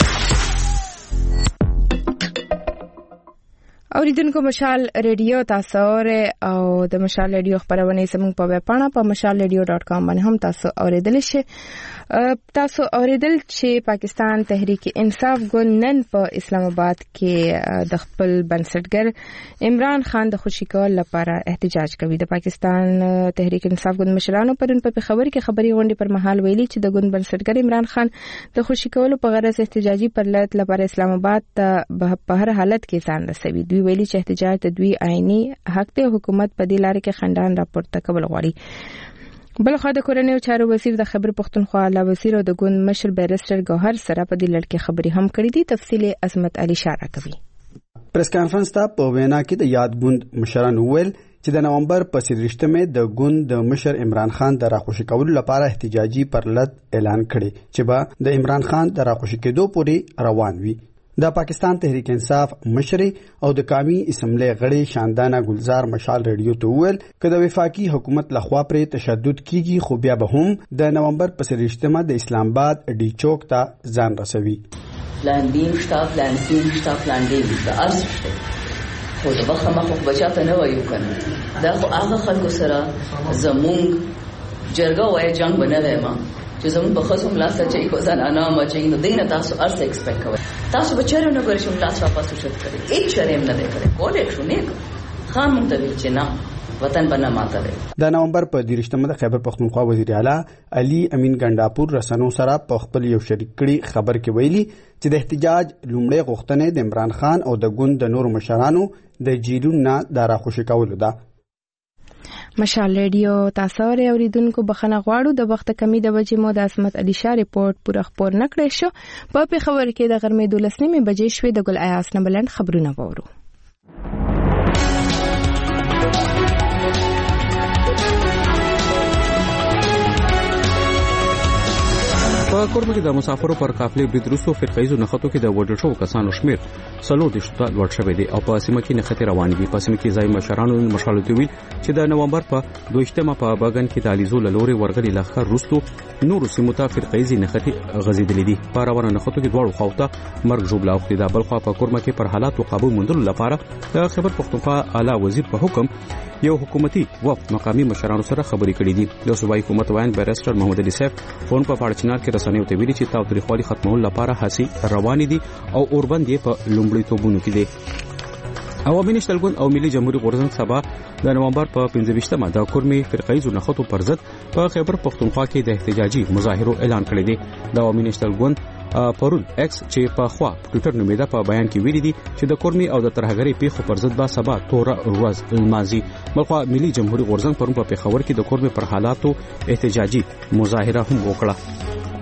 اوریدونکو مشال ریډیو تاسو او د مشال ریډیو خبرونه سمون په ویب پاڼه په mashalradio.com باندې هم تاسو اوریدل شئ. تاسو اوریدل چې پاکستان تحریک انصاف ګوند نن په اسلام آباد کې د خپل بنسټګر عمران خان د خوشی کول لپاره احتجاج کوي. د پاکستان تحریک انصاف ګوند مشرانو پرون په خبر کې خبري غونډې پر مهال ویلي چې د ګوند بنسټګر عمران خان د خوشی کول په غرض احتجاجي پرلط لپاره اسلام آباد ته په هر حالت کې ځان رسوي. دوی ویلي چې احتجاج د دوی آئینی حق ته حکومت په دې لارې کې خندان راپورته کول غواړي. بلخو د کورنیو چارو وزیر د خیبر پختونخوا اعلی وزیر او د ګوند مشر بیرسټر ګوهر سره په دې لړ کې خبري هم کړې دي. تفصیل عظمت علي اشاره کوي. پریس کانفرنس ته په وینا کې د یاد ګوند مشران ویل چې د نومبر په 23 د ګوند د مشر عمران خان د راخوشي کولو لپاره احتجاجي پرلط اعلان کړي چې به د عمران خان د راخوشي کېدو پورې روان وي. د پاکستان تحریک انصاف مشري او د قومي اسمبلی غړي شاندانا گلزار مشال ریډیو ته وویل چې د وفاقي حکومت لخوا پر تشدد کیږي خو بیا به هم د نومبر په 23 د اسلام آباد ډي چوک ته ځان رسوي. پلان بی شتا، پلان سی شتا، پلان ډي شتا، ارس شته. خو د وخت مخ بچاته نه وایو کنه. دا خو هغه خلکو سره زمونږ جرګه وای جنگ بنوي ما چې زموږ په خصم لاسه چې کو ځان انا ما چې نو دینه تاسو ارس ایکسپیکټ کوئ. تاسو بچره نه ګورئ چې تاسو واپس شوت کړئ. هیڅ شرم نه دی کړی. کولې شو نه خام مونږ ته چې نه وطن بنا ماته دی. د نومبر په 23 د خیبر پختونخوا وزیر اعلی علي امین ګنداپور رسنو سره په خپل یو شریک کړي خبر کې ویلي چې د احتجاج لومړی غوښتنه د عمران خان او د ګوند د نور مشرانو د جیلون نه د راخوشي کولو ده. مشال ریډیو تاسو اوریدونکو بخنه غواړو د وخت کمی د وجې مو د عصمت علي شاه ریپورت پوره خبر نکړې شو. په پیښور کې د غرمې 12 بجې شوې د ګل ایاس نبلند خبرونه وورو. په کوربه کې د مسافرو پر قافلې برید وروسته فرقایزو نښتو کې د وژل شوو کسانو شمیر 40 ته لوړ شوی دی او په سیمه کې نښتې روانې دي. په سیمه کې ځای مشرانو مشالو ته ویل چې د نومبر په 22 په باغن کې د الیزو لوري ورغلي لخر وروسته نور سیمو ته فرقایزي نښتې غزیدلې دي. په روانه نښتو کې دوړو خواته مرګ جوړ اوختي دا بل خو په کوربه کې پر حالات قابو موندلو لپاره د خبر پختونخوا اعلی وزیر په حکم یو حکومتي وفد مقامي مشرانو سره خبرې کړې دي. د صوبایي حکومت وایي بیرستر محمد علي صاحب فون په پاړچنار کې رسنیو ته ویلي چې تاوتریخوالي ختمولو لپاره هڅې روانې دي او اوربند یې په لومړي توبونو کې دي. عوامي نېشنل ګوند او ملي جمهوریت غورځنګ سبا د نومبر په 15 د کورمي فرقایزو نښتو پر ضد په خیبر پختونخوا کې د احتجاجي مظاهرو اعلان کړی دی. د عوامي نېشنل ګوند پرون ایکس چې په خوا ټوئیټر نومیده په بیان کې ویلي دي چې د کورمي او د ترهګرۍ پیښو پر ضد با سبا تور ورځ الماضي ملخوا ملي جمهوریت غورځنګ پرون په پیښور کې د کورمي پر حالاتو احتجاجي مظاهره هم وکړه.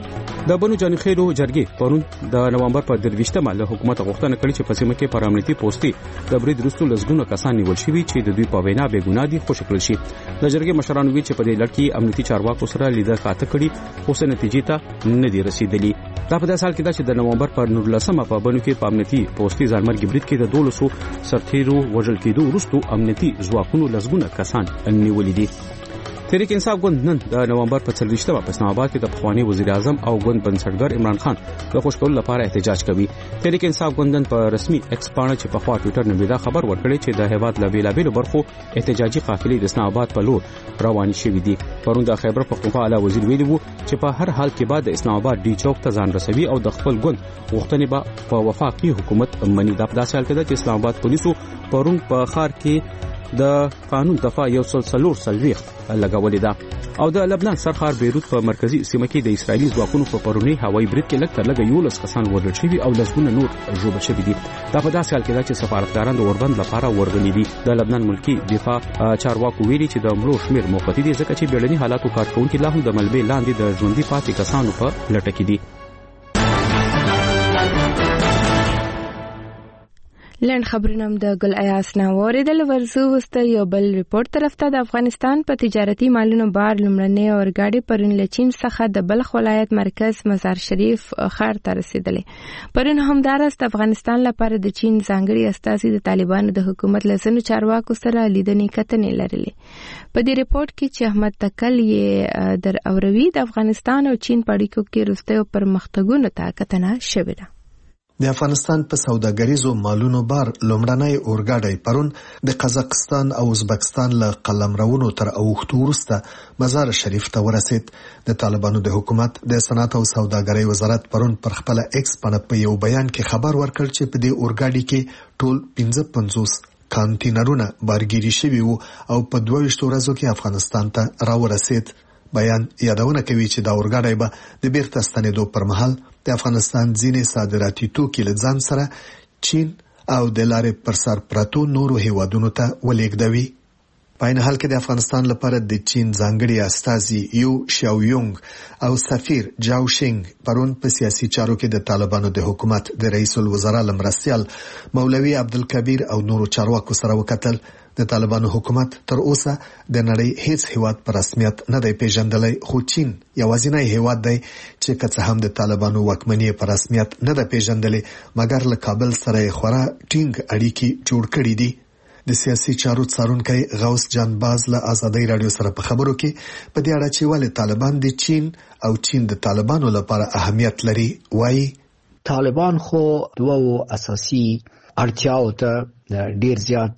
د بنو جانخېلو جرګې پرون د نومبر په 23 له حکومت غوښتنه کړې چې په سیمه کې پر امنیتي پوسټي د برید وروسته لسګونه کسان نیول شوي چې د دوی په وینا بې ګناه دي خوشی کړل شي. د جرګې مشرانو ویل چې په دې لړ کې امنیتي چارواکو سره لیدل کاته کړي خو څه نتیجې ته نه دي رسیدلي. دا په داسې حال کې ده چې د نومبر پر 19 په بنو کې په امنیتي پوسټي ځانمرګي برید کې د 1200 سرتیرو وژل کېدو وروسته امنیتي ځواکونو لسګونه کسان نیولي دي. تحریک انصاف ګوند نن د نومبر په 23 په اسلام آباد کې د پخوانی وزیر اعظم او ګوند بنسټګر عمران خان د خوشکولو لپاره احتجاج کوي. تحریک انصاف ګوند په رسمي ایکس پاڼه چې په خوا ټوئیټر نومیدا خبر ورکړی چې د هیواد له بیلابیلو برخو احتجاجي قافلې د اسلام آباد په لور روانې شوې دي. پرون د خیبر پختونخوا اعلی وزیر ویلي وو چې په هر حال کې بعد د اسلام آباد ډي چوک ته ځان رسوي او د خپل ګوند غوښتنې به په وفاقي حکومت مني. دا په داسې حال کې ده چې اسلام آباد پولیسو پرون په ښار کې د قانون دفاع 143 لګولې ده او د لبنان سرخار بیروت په مرکزی سیمه کې د اسرایلی ځواکونو په پرونی هوایي برید کې لږ تر لږه 11 کسان وژل شوي او لسګونه نور ژوبل شوي دي. دا په داسې حال کې ده چې سفارتکاران د اوربند لپاره ورغلي دي. د لبنان ملکی دفاع چارواکو ویلي چې د مړو شمیر موقتی دي ځکه چې بیړني حالاتو کارکونکي لا هم د ملبې لاندې د ژوندۍ پاتې کسانو په لټه کې دي. لند خبرونه د ګل ایاس نه اوریدل ورزو وسته یو بل ریپورت طرف ته د افغانستان په تجارتي مالونو بار لمړنۍ اورګاډي پرون له چین څخه د بلخ ولایت مرکز مزار شریف ښار ته رسیدلې. پرون همدارس د افغانستان لپاره د چین ځانګړي استازي د طالبانو د حکومت لسنو چارواکو سره لیدنې کتنې لرلې. په دې ریپورت کې چې احمد تکل یې در اوروي د افغانستان او چین په اړیکو کې وروستیو پرمختګونو ته کتنه شوې ده. د افغانستان په سوداګریزو مالونو بار لومړنۍ اورګاډی پرون د قزاقستان او ازبکستان له قلمرونو تر اوښتو وروسته مزار شریف ته ورسید. د طالبانو د حکومت د صنعت او سوداګرۍ وزارت پرون پر خپل ایکس باندې په یو بیان کې خبر ورکړ چې په دې اورګاډي کې ټول 55 کانټینرونه بارګیری شوي وو او په 22 ورځو کې افغانستان ته راورسید. بیان یادونه کوي چې دا اورګاډی به د بیرته ستنېدو پر مهال د افغانستان ځینې صادراتي توکي له ځان سره چین او د لارې پر سر پرتو نورو هیوادونو ته ولېږدوي. په عین حال کې د افغانستان لپاره د چین ځانګړي استازي یو شاویونګ او سفیر جاو شینګ پرون په سیاسي چارو کې د طالبانو د حکومت د رئیس الوزرا لمرستیال مولوي عبدالکبیر او نورو چارواکو سره وکتل. د طالبانو حکومت تر اوسه د نړۍ هیڅ هیواد په رسمیت نه دی پیژندلی، خو چین یوازینی هیواد دی چې که څه هم د طالبانو واکمني په رسمیت نه ده پیژندلې، مګر له کابل سره یې خورا ټینګ اړیکې جوړ کړي دي. د سیاسي چارو څارونکی غوث جان باز له آزادۍ رادیو سره په خبرو کې په دې اړه چې ولې طالبان د چین او چین د طالبانو لپاره اهمیت لري وایي. طالبان خو دوه اساسي اړتیاو ته ډیر زیات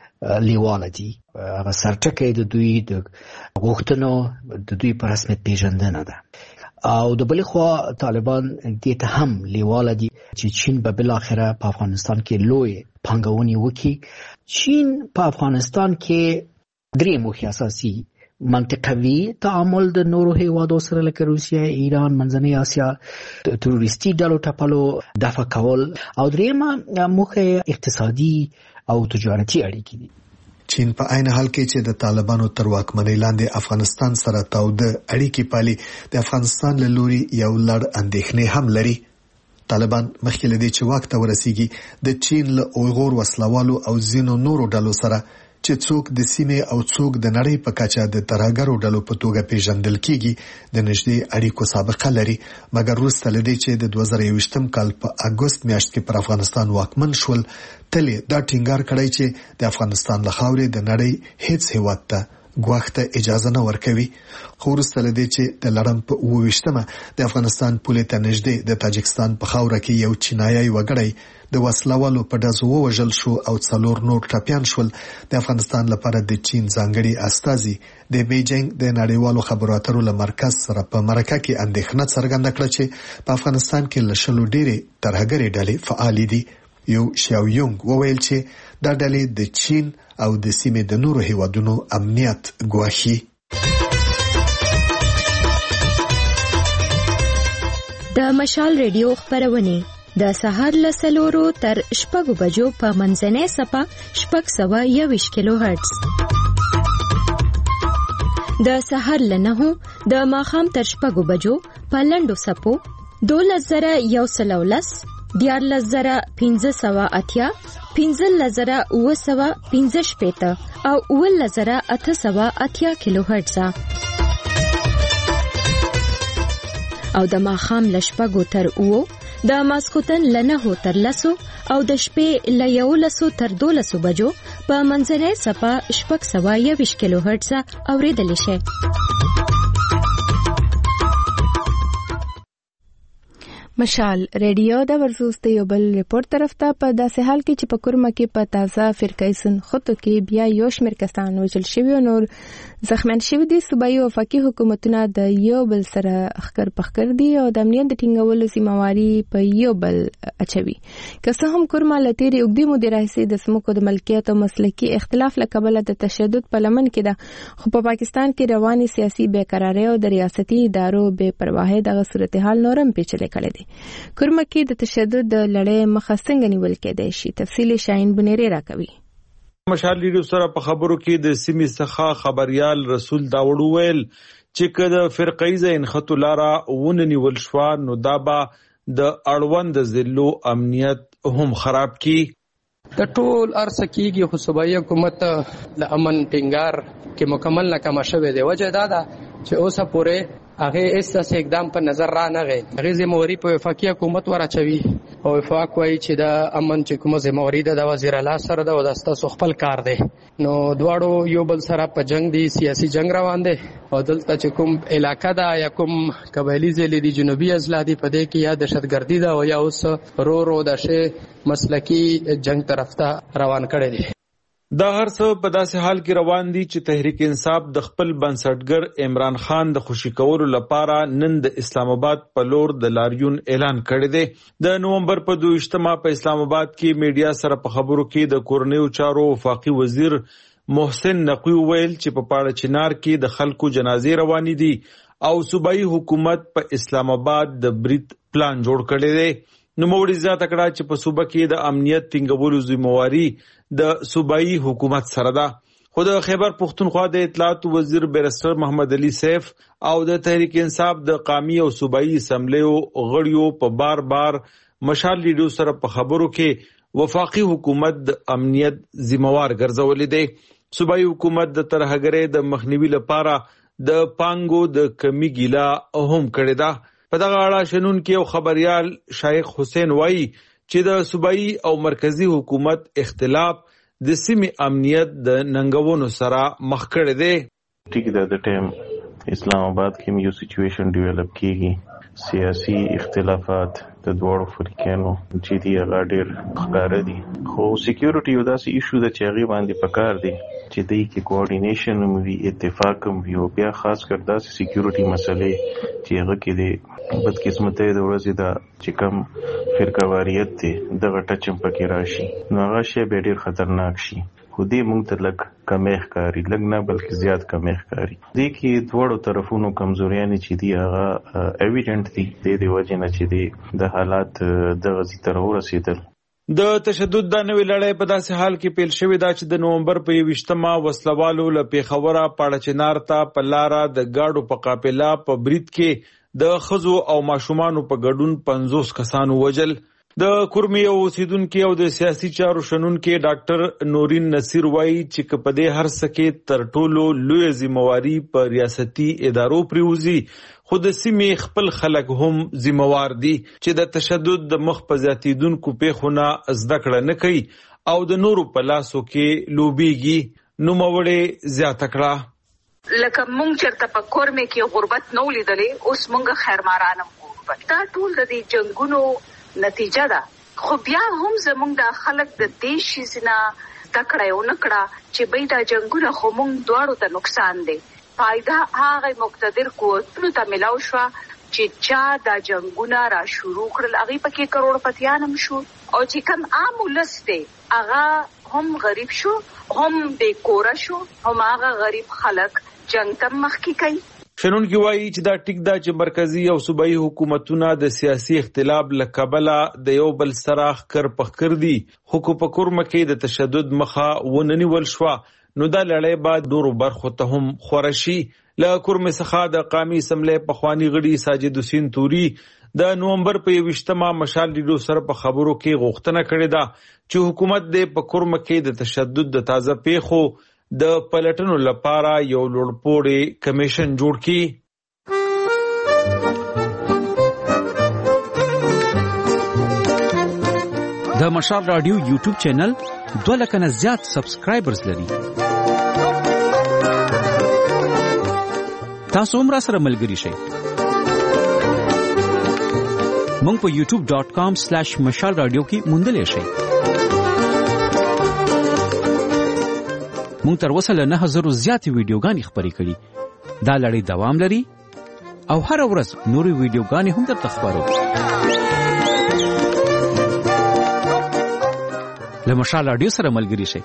لیواله دي. هغه سرټکی د دوی د غوښتنو د دوی په رسمیت پیژندنه ده، او د بلې خوا طالبان دې ته هم لیواله دي چې چین به بالاخره په افغانستان کې لوی پانګونې وکړي. چین په افغانستان کې درې موخې اساسي منطقوي تعامل د نورو هیوادو سره لکه روسیه، ایران، منځنۍ اسیا، تروریستي ډلو ټپلو دفع کول، او دریمه موخه اقتصادي او تجارتي اړیکې دي. چین په عین حال کې چې د طالبانو تر واکمنۍ لاندې افغانستان سره تاوده اړیکې پالي، د افغانستان له لوري یو لړ اندېښنې هم لري. طالبان مخکې له دې چې واک ته ورسیږي د چین له اویغور وسلوالو او ځینو نورو ډلو سره چې څوک د سیمې او څوک د نړۍ په کچه د ترهګرو ډلو په توګه پیژندل کیږي د نږدې اړیکو سابقه لري، مګر وروسته له دې چې د 2021 کال په اګوست میاشت کې پر افغانستان واکمن شول، تل دا ټینګار کړی چې د افغانستان له خاورې د نړۍ هیڅ هیواد ته ګواښ ته اجازه نه ورکوي. خو وروسته له دې چې د لړم په 28مه د افغانستان پولې ته نږدې د تاجکستان په خاوره کې یو چینایي وګړی د وسلوالو په ډزو ووژل شو او 4 نور ټپیان شول، د افغانستان لپاره د چین ځانګړي استازي د بیجینګ د نړیوالو خبرو اترو له مرکز سره په مرکه کې اندېښنه څرګنده کړه چې په افغانستان کې له 10 ډېرې ترهګرې ډلې فعال دي. یو شاویونګ وویل چې دا ډلې د چین او د سیمې د نورو هیوادونو امنیت ګواښي. د مشال ریډیو خبرونه د سهار له 4 تر 6 بجو په منځنۍ صفه 621 کیلو هرتز، د سهار له 9 د ماښام تر 6 بجو په لنډو صفو 12110 14580 15915 او 11880 کیلو هرتز، او د ماښام له 6 تر 9 د ماسکوتن له 9 تر 10 او د شپې له 11 تر 12 بجو په منځنۍ صفه 621 کیلو هرتز اوریدل شي. مشال ریډیو د ورزوست یو بل ریپورت طرف ته په داسې حال کې چې په کورمه کې په تازه فرقایسن خطو کې بیا یو شمېر کسان وژل شوي او نور زخمیان شوي دي. صوبایي او وفاقي حکومتونه د یو بل سره اخکر پخکر دي او د امنیت د ټینګولو ذمہواري په یو بل اچوي. که څه هم کورمه له تېرې اوږدې مودې راهیسې د ځمکو د ملکیت او مسلکي اختلاف له کبله د تشدد په لمن کې ده، خو په پاکستان کې رواني سیاسي بېقرارۍ او د ریاستي ادارو بې پرواهۍ دغه صورتحال نورم پیچلی کړی دی. کورمه کې د تشدد د لړۍ مخه څنګه نیول کېدای شي؟ تفصیل شاهین بنيري راکوي. مشال ریډیو سره په خبرو کې د سیمې څخه خبريال رسول داوړ ویل چې کله فرقایزه انخطو لاره ونه نیول شو نو دا به د اړوند ضلعو امنیت هم خراب کی. د ټول ارڅ کېږي خو صوبایي حکومت د امن ټینګار کې مکمل ناکام شوه دی. وجه دا ده چې اوسه پورې هغه اساس اقدام په نظر را نه غي. هغه ذمہواری په وفاقي حکومت ورچوي او وفاق وایي چې د امن چې کومه ذمہواری ده د وزیر اعلی سره ده او د تاسو خپل کار دی. نو دواړو یو بل سره په جنگ دي، سیاسي جنگ روان دي او دلته چې کوم علاقہ ده یا کوم قبایلی ضلع دي جنوبي اضلاع دي په دې کې یا دهشتګردي ده او یا اوس رو د شی مسلکی جنگ طرف ته روان کړي دي. دا هر څه په داسې حال کې روان دي چې تحریک انصاف د خپل بنسټګر عمران خان د خوشی کولو لپاره نن د اسلام آباد په لور د لاریون اعلان کړی دی. د نومبر په 22مه په اسلام آباد کې میډیا سره په خبرو کې د کورنیو چارو وفاقي وزیر محسن نقوی ویل چې په پاړه چنار کې د خلکو جنازې روانې دي او صوبایي حکومت په اسلام آباد د برید پلان جوړ کړی دی. نو موږ زیاته کړه چې په صوبه کې د امنیت ټینګولو ذمہواری د صوبایي حکومت سره ده، خو خو د خیبر پختونخوا د اطلاعات وزیر بیرسټر محمد علي سیف او د تحریک انصاف د قومي او صوبایي اسمبلیو غړیو په بار بار مشال ریډیو سره په خبرو کې وفاقي حکومت د امنیت ذمہوار ګرځولې دی. صوبایي حکومت د ترهګرۍ د مخنیوي لپاره د پانګو د کمی ګیلا هم کړې ده. په دغه اړه شنونکي او خبريال شیخ حسین وایي چې د صوبایي او مرکزی حکومت اختلاف د سیمې امنیت د ننګونو سره مخ کړی دی. ټیک ده د ټیم اسلام آباد کې یو سچويشن ډیولپ کیږي، سیاسي اختلافات د دوړو فریقانو چې دی هغه ډېر ښکاره دي، خو سکیورټي یو داسې ایشو ده چې هغه باندې پکار دی چې دای کې کوارډینیشن هم وي، اتفاق هم وي، او بیا خاص کر داسې سکیورټي مسلې چې هغه کې دی بدقسمتۍ د ورځې دا چې کم فرقواریت دی دغه ټچ هم پکې راشي، نو هغه شی به ډېر خطرناک شي. خو دې موږ ته لږ کمې ښکاري، لږ نه بلکې زیات کمې ښکاري. دې کې دواړو طرفونو کمزوریانې چې دي هغه ایویډنټ دي، د وجې نه چې دی د حالات دغه ځای ته ورسېدل. د تشدد د نوې لړۍ په داسې حال کې پیل شوې ده چې د نومبر په 21مه وسلوالو له پیښوره پاړچنار ته په لاره د ګاډو په قافله په برید کې د ښځو او ماشومانو په ګډون 50 کسانو وژل. د کورمي اوسیدونکو او د سیاسي چارو شنونکو ډاکټر نورین نصیر وایي چې په دې هر څه کې تر ټولو لوی ذمہواری په ریاستي ادارو پریوزي، خو د سیمې خپل خلک هم ذمہوار دي چې د تشدد د مخ په زیاتیدونکو پیښونه زده کړه نه کوي او د نورو په لاسو کې لوبيږي. نوموړې زیاته کړه لکه مونږ چرته په کورمه کې غربت نو لیدلې، اوس مونږ خیرمارانم غربت. دا ټول د دې جنگونو نتیجه ده، خو بیا هم زمونږ د خلک د دې شیزنه تکړه یو نکړه چې به دا جنگونه خو مونږ دواړو ته نقصان دی. فائدہ هغه مقتدر قوتونو ته ملاو شو چې چا دا جنگونه را شروع کړل، هغه پکې کروڑپتیان هم شو، او چې کم عام ولس دی هغه هم غریب شو، هم بیکوره شو، هم هغه غریب خلک جنگ ته مخکې کوي. شنونکي وایي چې دا ټیک ده چې مرکزی او صوبایي حکومتونه د سیاسي اختلاف له کبله د یو بل سره ښکر پښکر دي، خو په کورمه کې د تشدد مخه ونه نیول شوه نو دا لړۍ به نورو برخو ته هم خوره شي. له کورمې څخه د قومي اسمبلی پخواني غړي ساجد حسین توري د نومبر په 21مه مشال ریډیو سره په خبرو کې غوښتنه کړې ده چې حکومت د په کورمه کې د تشدد د تازه پیښو د پلټنو لپاره یو لوړپوړی کمیشن جوړ کړي. د مشال رادیو یوټیوب چینل 2 لک نه زیات سبسکرایبرز لري. تاسو هم را سره ملګري شئ. مونږ په youtube.com/مشال رادیو کې موندلې شئ. مونږ تر اوسه له 9000 زیاتې ویډیوګانې خپرې کړي. دا لړۍ دوام لري او هر ورځ نورې ویډیوګانې هم درته خپرو. له مشال رادیو سره ملګري شئ.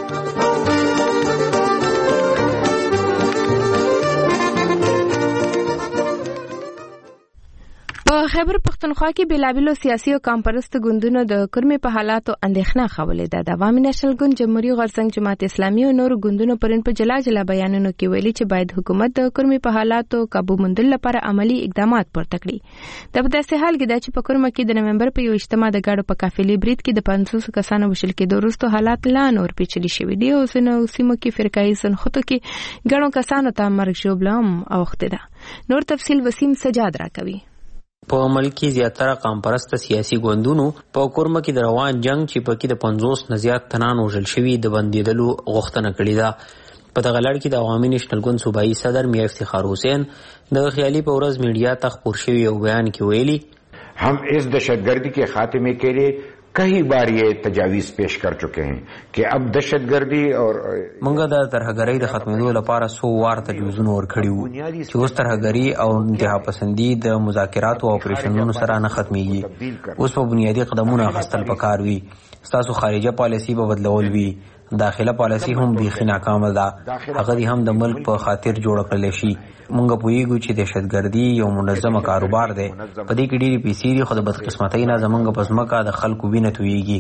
په خیبر پختونخوا کې بېلابېلو سیاسي او کامپرست ګوندونو د کورمې په حالاتو اندېښنه خولې ده. د عوامي نېشنل ګوند، جمهوریت غورځنګ، جماعت اسلامي او نورو ګوندونو پرون په جلا جلا بیانونو کې ویلي چې باید حکومت د کورمې په حالاتو قابو موندلو لپاره عملی اقدامات پورته کړي. دا په داسې حال کې ده چې په کورمه کې د نومبر په 21مه د ګاډو په قافلې برید کې د 500 کسانو وژل کېدو وروسته حالات لا نور پیچلي شوي دي او ځینو سیمو کې فرقایي سنختو کې ګڼو کسانو ته مرګ ژوبله هم اوښتې ده. نور تفصیل وسیم سجاد راکوي. په ملکی زیاتره قامپرست سیاسي ګوندونو په کورمه کې د روان جنگ چې پکې د 50 نه زیات تنان وژل شوي د بندیدلو غوښتنه کړې ده. په دغه لړ کې د عوامي نېشنل ګوند صوبایي صدر میا افتخار حسین د خیالي په ورځ میډیا ته خپور شوی یو بیان کې ویلي हम इस दहशतगर्दी के खात्मे के लिए कई बार ये तजावीज़ पेश कर चुके हैं कि अब दहशतगर्दी और منګه د ترهګرۍ د ختمېدو لپاره سو وار تجویزونه ورکړي وو چې اوس ترهګري او انتها پسندي د مذاکراتو او اپریشنونو سره نه ختميږي. اوس په بنیادی قدمونه اخیستل پکار وي. ستاسو خارجه پالیسی به بدلول وي، داخله پالیسی هم بیخي ناکامه ده، هغه هم د ملک په خاطر جوړ کړل شي. مونږ پوهیږو چې دهشتګردي یو منظمه کاروبار دی، په دې کې ډېری پیسې دي، خو د بدقسمتۍ نه زمونږ په ځمکه د خلکو وینه تویږي.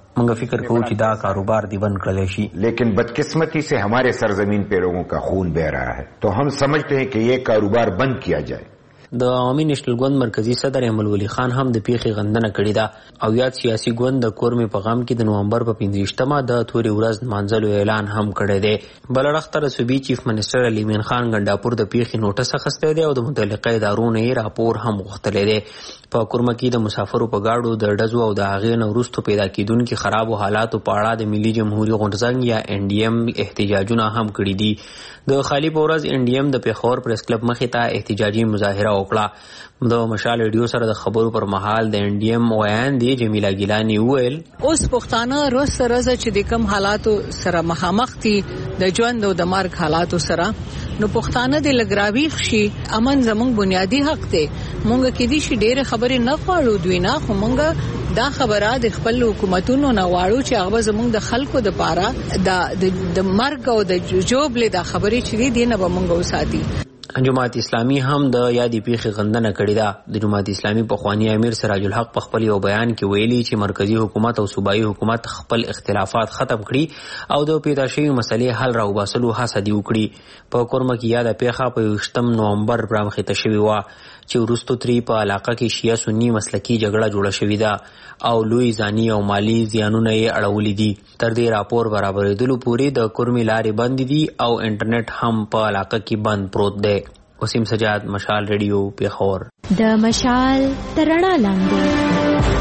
موږ فکر کوو چې دا کاروبار دی بند کړل شي. لیکن بدقسمتی سے ہمارے سرزمین پہ لوگوں کا خون بہ رہا ہے تو ہم سمجھتے ہیں کہ یہ کاروبار بند کیا جائے. د عوامي نېشنل ګوند مرکزی صدر احمد ولی خان هم د پیښې غندنه کړې ده او یاد سیاسي ګوند د کورمې په غم کې د نومبر په 15مه د تورې ورځ مانځلو اعلان هم کړی دی. بل اړخ ته صوبې چیف منسټر علي مین خان ګنډاپور د پیښې نوټس اخیستی دی او د متعلقه ادارو نه یې راپور هم غوښتلی دی. په کورمه کې د مسافرو په گاډو د ډزو او د هغې نه وروستو پیدا کیدونکي خرابو حالاتو په اړه د ملي جمهوریت غورځنګ یا NDM احتجاجونه هم کړي دي. د خالی په ورځ NDM د پیښور پریس کلب مخې ته احتجاجي مظاهره وکړه. د مشال ریډیو سره د خبرو پر مهال د NDM ویان دی جمیله ګیلانی وویل اوس پښتانه روز سره چې د کم حالاتو سره مخامخ دي د ژوند او د مرګ حالاتو سره نو پښتانه د لګراویخ شي امن زموږ بنیادی حق دی. مونږ کې دي چې ډېر خبرې نه غواړو دوی نه خو مونږ دا خبره د خپل حکومتونو نه غواړو چې هغه زموږ د خلکو د پاره د مرګ او د جوړ له خبرې چې دي نه به مونږ وساتي. جماعت اسلامی هم د یادې پیښې غندنه کړې ده. د جماعت اسلامی پخوانی امیر سراج الحق په خپل یو بیان کې ویلي چې مرکزی حکومت او صوبایي حکومت خپل اختلافات ختم کړي او د پیدا شوی مسلې حل راوباسلو هڅه دی وکړي. په کورمه کې یاده پیښه په 28 نومبر برمخته شوې وه چې وروستو ترې په علاقه کې شیعه سنی مسلکي جګړه جوړه شوې ده او لوی ځاني او مالی زیانونه یې اړولي دي. تر دې راپور برابرېدلو پورې د کورمې لارې بند دي او انټرنیټ هم په علاقه کې بند پروت دی. وسیم سجاد، مشال ریډیو، پیښور. د مشال ترڼا لاندې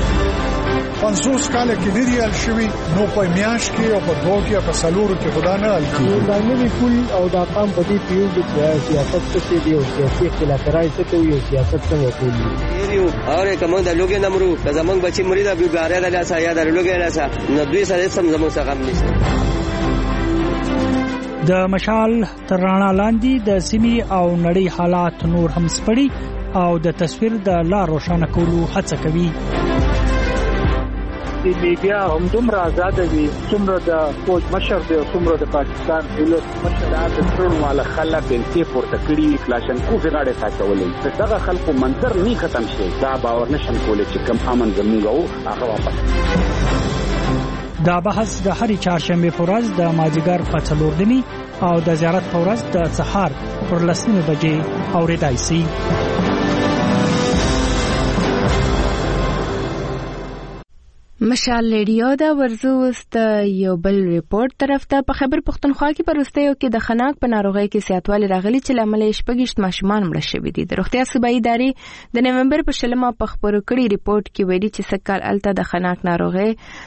50 کال کې دی ریال شوی نو په میاش کې او په دوه کې په سلورو کې خدا نه حل کیږي. دا نوی کول او دا قام په دې پیو کې سیاست څه دی او سیاسي اختلافات څه کوي او سیاست څنګه کوي. یو اوره کوم د لوګي نمرو د زمنګ بچي مریدا بیګاره د لاسه یا د لوګي لاسه نو دوی سره سم زموږ څخه هم نشته. د مشال ترڼا لاندې د سیمې او نړۍ حالات نور هم سپړي او د تصویر د لا روښانه کولو هڅه کوي. د میډیا هم دومره آزاد دي څومره د فوج مشر دی او څومره د پاکستان دولت مشر د ټرون والا خلک بنتي پورته کړی کلاشنکوف غاړه ساتولې. دغه خلکو منظر نه ختم شي دا باور نشم کولای چې کم امن زموږ او هغه واپس. دا بحث د هرې چهارشنبه په ورځ د مازدیګر په 4 او د زیارت په ورځ د سهار پر 10 بجې اورېدای شي. مشال ریډیو دا ورزو است یو بل ریپورت طرف ته په خیبر پختونخوا کې پرستیو کې د خناق په ناروغۍ کې سیاتوالي راغلي چې لامل شپږشت ماشومان مړه شوي دي. د روغتیا صوبایي ادارې د نومبر په 20 په خبرو کړي ریپورت کې ویلي چې سکهال الته د خناق ناروغۍ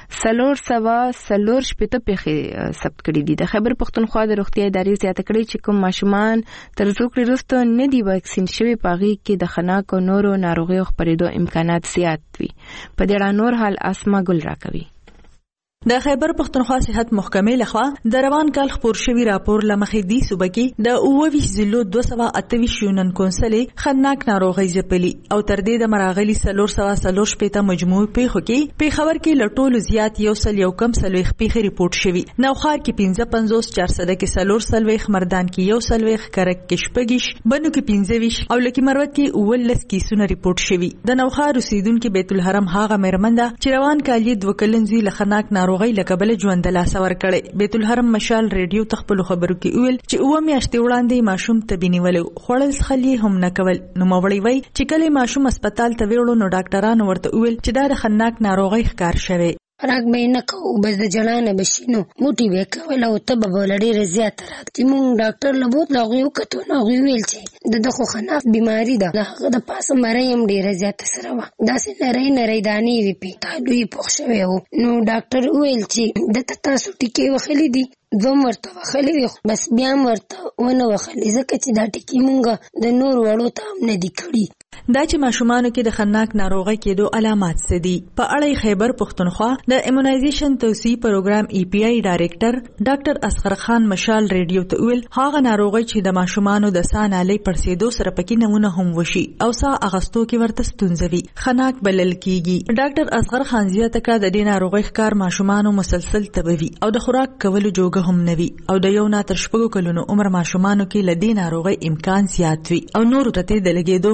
340 پیښې ثبت کړي دي. د خیبر پختونخوا د روغتیا ادارې زیاته کړي چې کوم ماشومان تر زوکړې وروسته نه دي واکسین شوي پاغي کې د خناق او نورو ناروغیو خپرېدو امکانات زیات وي. په دې اړه نور حال اسما ګل راکوي. د خیبر پختونخوا صحت محکمې لخوا د روان کال خپور شوی راپور لمخې دی صوبه کې د 2228 یونن کونسلې خناق ناروغي ځپلي او تر دې د مراغلي 440 پېته مجموعي پیښو کې په خبر کې لټول زیات یو سل یو کم سلويخ پیښې ریپورت شوی. نوخار کې 55 400 کې سلور سلويخ، مردان کې یو سلويخ، کرک کې شپږیش، بنو کې 25 او لکه مروت کې 19 کیسونه ریپورت شوی. د نوخار اوسیدونکو بیت الحرم هاغه مرمنده چې روان کال یې 2 کلنځي لخناق ناروغي لکبل ژوند لا سور کړي. بیت الحرم مشال ریډیو تخپل خبرو کې ویل چې 9 میاشتې وړاندې ماشوم تبینی ولو خړل خلی هم نکول. نو مولوی وای چې کله ماشوم هسپتال ته ویړو نو ډاکټرانو ورته ویل چې دا د خناق ناروغي ښکار شوی. راګ مې نه کو بس د جلانه بشینو موټي وکول او تب بولړي رضایت راځي. مونږ ډاکټر لبوت لغوي کتو نو ویل چې د دغه خناق بیماری ده هغه د پاسه مریم ډیره زیات سره وا داسې نری دانی وی پیتا دوی پښوي نو ډاکټر ویل چې د تاسو ټکی وخلی دي دوم ورته وخلی دي بس بیا ورته ونه وخلی ځکه چې دا ټکی مونږ د نور وړو ته هم نه دی کړی. دا چې ماشومانو کې د خناق ناروغي کېدو علامات څه دي. په اړه خیبر پختونخوا د ایمونایزیشن توسيع پروګرام EPI ډایریکټر ډاکټر اصغر خان مشال ریډیو ته ویل هغه ناروغي چې د ماشومانو د سانالي پړسېدو سره پکې نمونه هم وشي او سا اغستو کې ورته ستونزوي خناق بلل کیږي. ډاکټر اصغر خان زیاته کا د دې ناروغي ښکار ماشومانو مسلسل تبوي او د خوراک کولو جوګه هم نوي او د یو نه تر شپږو کلونو عمر ماشومانو کې لدې ناروغي امکان زیات وي او نور ته د لګېدو خطر هم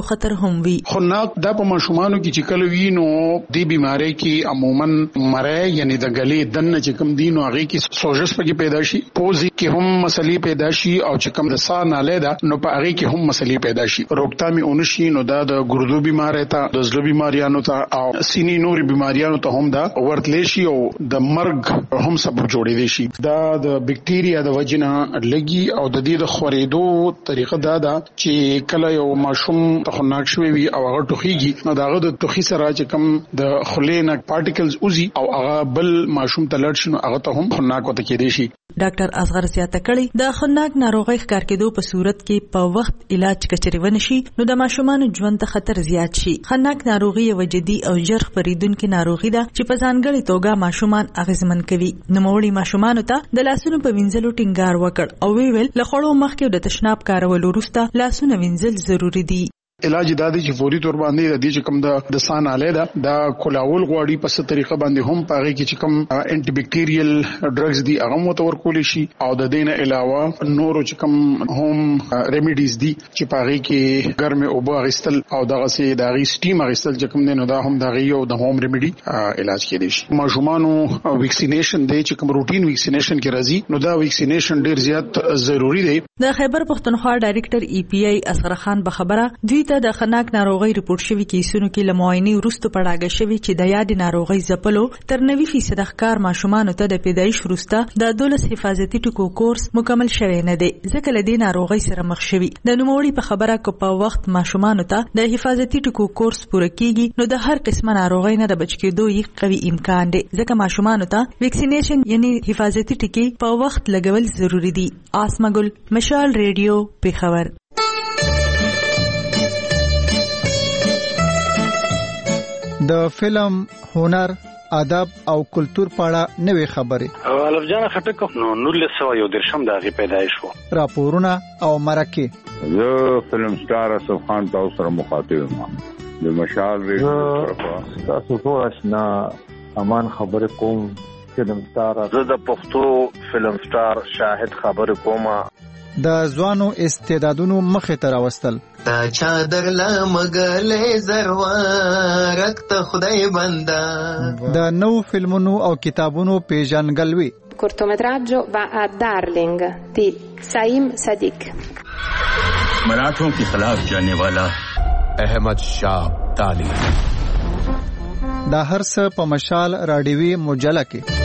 هم وی. خناق د په ماشومانو کې چې کله وینو د بیماری کې عموما مړی یعنی د غلې دنه چې کوم دینو هغه کې سوجس پکې پیدا شي، پوزي کې هم مسلې پیدا شي او چې کوم د سا ناله ده نو په هغه کې هم مسلې پیدا شي. روغتیا می اونشي نو دا د ګردو بیماری ته، د زړه بیماریانو ته او سینې نوري بیماریانو ته هم دا ورتلې شي او د مرګ هم سبب جوړېږي شي. دا د بکټیریا د وجنه لګي او د دې د خورېدو طریقه دا ده چې کله یو ماشوم تخناک شوی وي او هغه ټوخیږي نو داغه د ټوخي سره چې کوم د خلې نه پارټیکلز اوزي او هغه بل ماشوم ته لړ شي نو هغه ته هم خناک وته کېدی شي. ډاکټر اصغر زیاته کړي د خناک ناروغي ښکار کېدو په صورت کې په وخت علاج کچري ونشي نو د ماشومانو ژوند ته خطر زیات شي. خناک ناروغي یو جدي او ژر خپرېدونکې ناروغي ده چې په ځانګړي توګه ماشومان اغېزمن کوي. نوموړي ماشومانو ته د لاسونو په وینځلو ټینګار وکړ او ویل له خوړو مخکې د تشناب کارولو وروسته لاسونه وینځل ضروري دي. علاج دا دی چې فوري تور باندې د دې چې کوم د سان اله ده دا کولاول غواړي په څه طریقه باندې هم پاره کې چې کوم انټي بکټیریل ډرګز دي هغه مو تور کول شي او د دینه علاوه نورو چې کوم هم ریمیډیز دي چې پاره کې ګرمه او بغستل او دغه سي دغه سټیم غستل چې کوم نه دا هم دغه یو د هوم ریمیډي علاج کېدی شي. ماشومانو ویکسینیشن دی چې کوم روټین ویکسینیشن کې راځي نو دا ویکسینیشن ډیر زیات ضروری دی. د خیبر پختونخوا ډایریکټر ای پی آی اصغر خان به خبره دوی ته د خناک ناروغي رپورټ شوی کیسونو کې لمعایني وروسته پړاګه شوی چې د یاد ناروغي زپلو تر 90% ښکار ماشومان ته د پیدایش وروسته د 12 حفاظتي ټکو کورس مکمل شوی نه دی ځکه لدی ناروغي سره مخ شوی. د نوموړي په خبره کو په وخت ماشومان ته د حفاظتي ټکو کورس پوره کیږي نو د هر قسمه ناروغي نه د بچ کېدو یو قوي امکان دی ځکه ماشومان ته ویکسینیشن یعنی حفاظتي ټکی په وخت لګول ضروری دي. آسمګل مشال ریډیو پیښور. د فلم، هنر، ادب او کلچر په اړه نوې خبرې الف جان خټک نو 1913 د هغه پیدایش وو. راپورونه او مرکه زه فلم سٹار اسف خان تاسو سره مخاطب یم د مشال ریډیو تاسو ټول آشنا امان خبر کوم. فلم سٹار زه د پښتو فلم سٹار شاهد خبر کوم. د ځوانو استعدادونو مخه ته راوستل تا چادر لا مګلې زروارک ته خدای بندا د نو فلمونو او کتابونو پیژنګلوي. cortometraggio va a Darling di Saim Sadiq. मराठों के खिलाफ जाने वाला अहमद शाह अब्दाली. دا هر څه په مشال راډیوي مجله کې.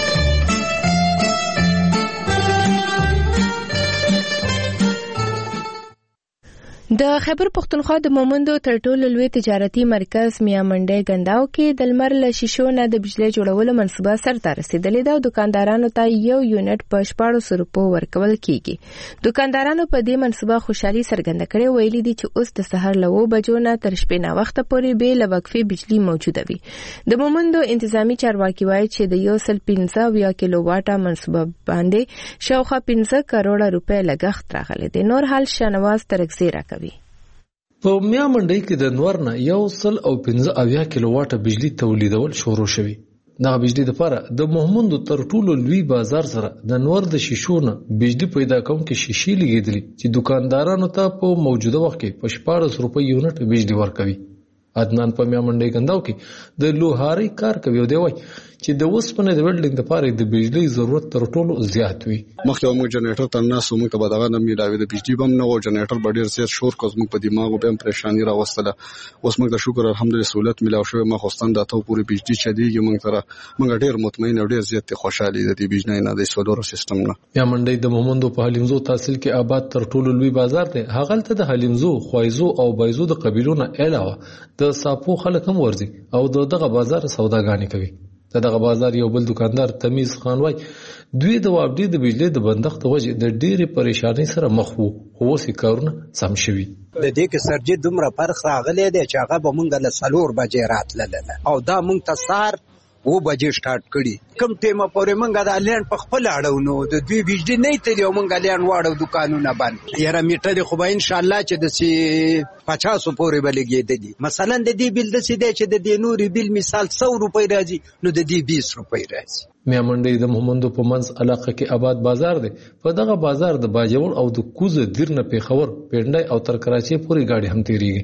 د خیبر پختونخوا د مومندو تر ټولو لوی تجارتي مرکز میا منډي ګنداو کې د لمر له شیشو نه د بجلی جوړولو منصوبه سرته رسیدلې ده او دکاندارانو ته یو یونټ په 1400 روپو ورکول کیږي. دکاندارانو په دې منصوبه خوشحالي څرګنده کړې، ویلي دي چې اوس د سحر له 9 بجو نه تر شپې نه وخت پورې به له وقفې بجلی موجوده وي. د مومندو انتظامی چارواکي وایي چې د 115 کیلو واټه منصوبه باندې شاوخوا 15 کروڑه روپۍ لګښت راغلی دی. نور حال شنواز ترکزی راکوي. په میا منډي کې د نور نه 115 کیلو واټه بجلی تولیدول شروع شوی. دا بجلی د لپاره د مومندو تر ټولو لوی بازار سره د نور د شیشو نه بجلی پیدا کوونکې شیشې لګیدلې چې دکاندارانو ته په موجوده وخت کې په 1400 روپۍ یونټ بجلی ورکوي. عدنان په میا منډي ګنداو کې د لوهاري کار کوي او دی وای چې د وسپنې د ویلډینګ لپاره د بجلی ضرورت تر ټولو زیات وي. مخکې موږ جنریټر تر ناسو موږ ته بدغه نه میلاوي د بجلی بم نه و جنریټر ډیر زیات شور کوز موږ په دماغ به پریشانی راوستله. اوس موږ د شکر الحمدلله سہولت میلاو شوی. ما خوستان د ته پوری بجلی چديږي موږ تر موږ ډیر مطمئن او ډیر زیات خوشاله دي د بجلی نه د سولر سیستم نه. میا منډي د مومندو په حلیمزو تحصیل کې آباد تر ټولو لوی بازار دی. هغه ته د حلیمزو، خوایزو او بایزو د قبیلونو علاوه د ساپو خلک هم ورځي او دغه بازار سوداګانې کوي. دغه بازار یو بل دکاندار تمیز خان وای دوی د وابدي د بجلی د بندښت وجه د ډېرې پریشانی سره مخ وو، خو اوس کارونه سم شوي. د دې کې سرجي دومره فرق راغلی دی چې هغه به مونږ له 4 بجې راتلله او دا مونږ ته سهار 9 بجې سٹارټ کړي. کوم ټیمه پورې مونږ د لین په خپل اړو نو د دوی بجلی نه تللی او مونږ لین واړو دکانونه باندې یاره میټر خو به ان شاء الله چې د 50 پورې بلګېدلی. مثلا د دې بل د سیده چې د دې نوري بل مثال 100 روپۍ راځي نو د دې 20 روپۍ راځي. میا منډي د مومندو په منځ علاقه کې آباد بازار دی. په دغه بازار د باجوړ او د کوزه دیرنه پیښور، پنډای او تر کراچۍ پورې گاډي هم تیریږي.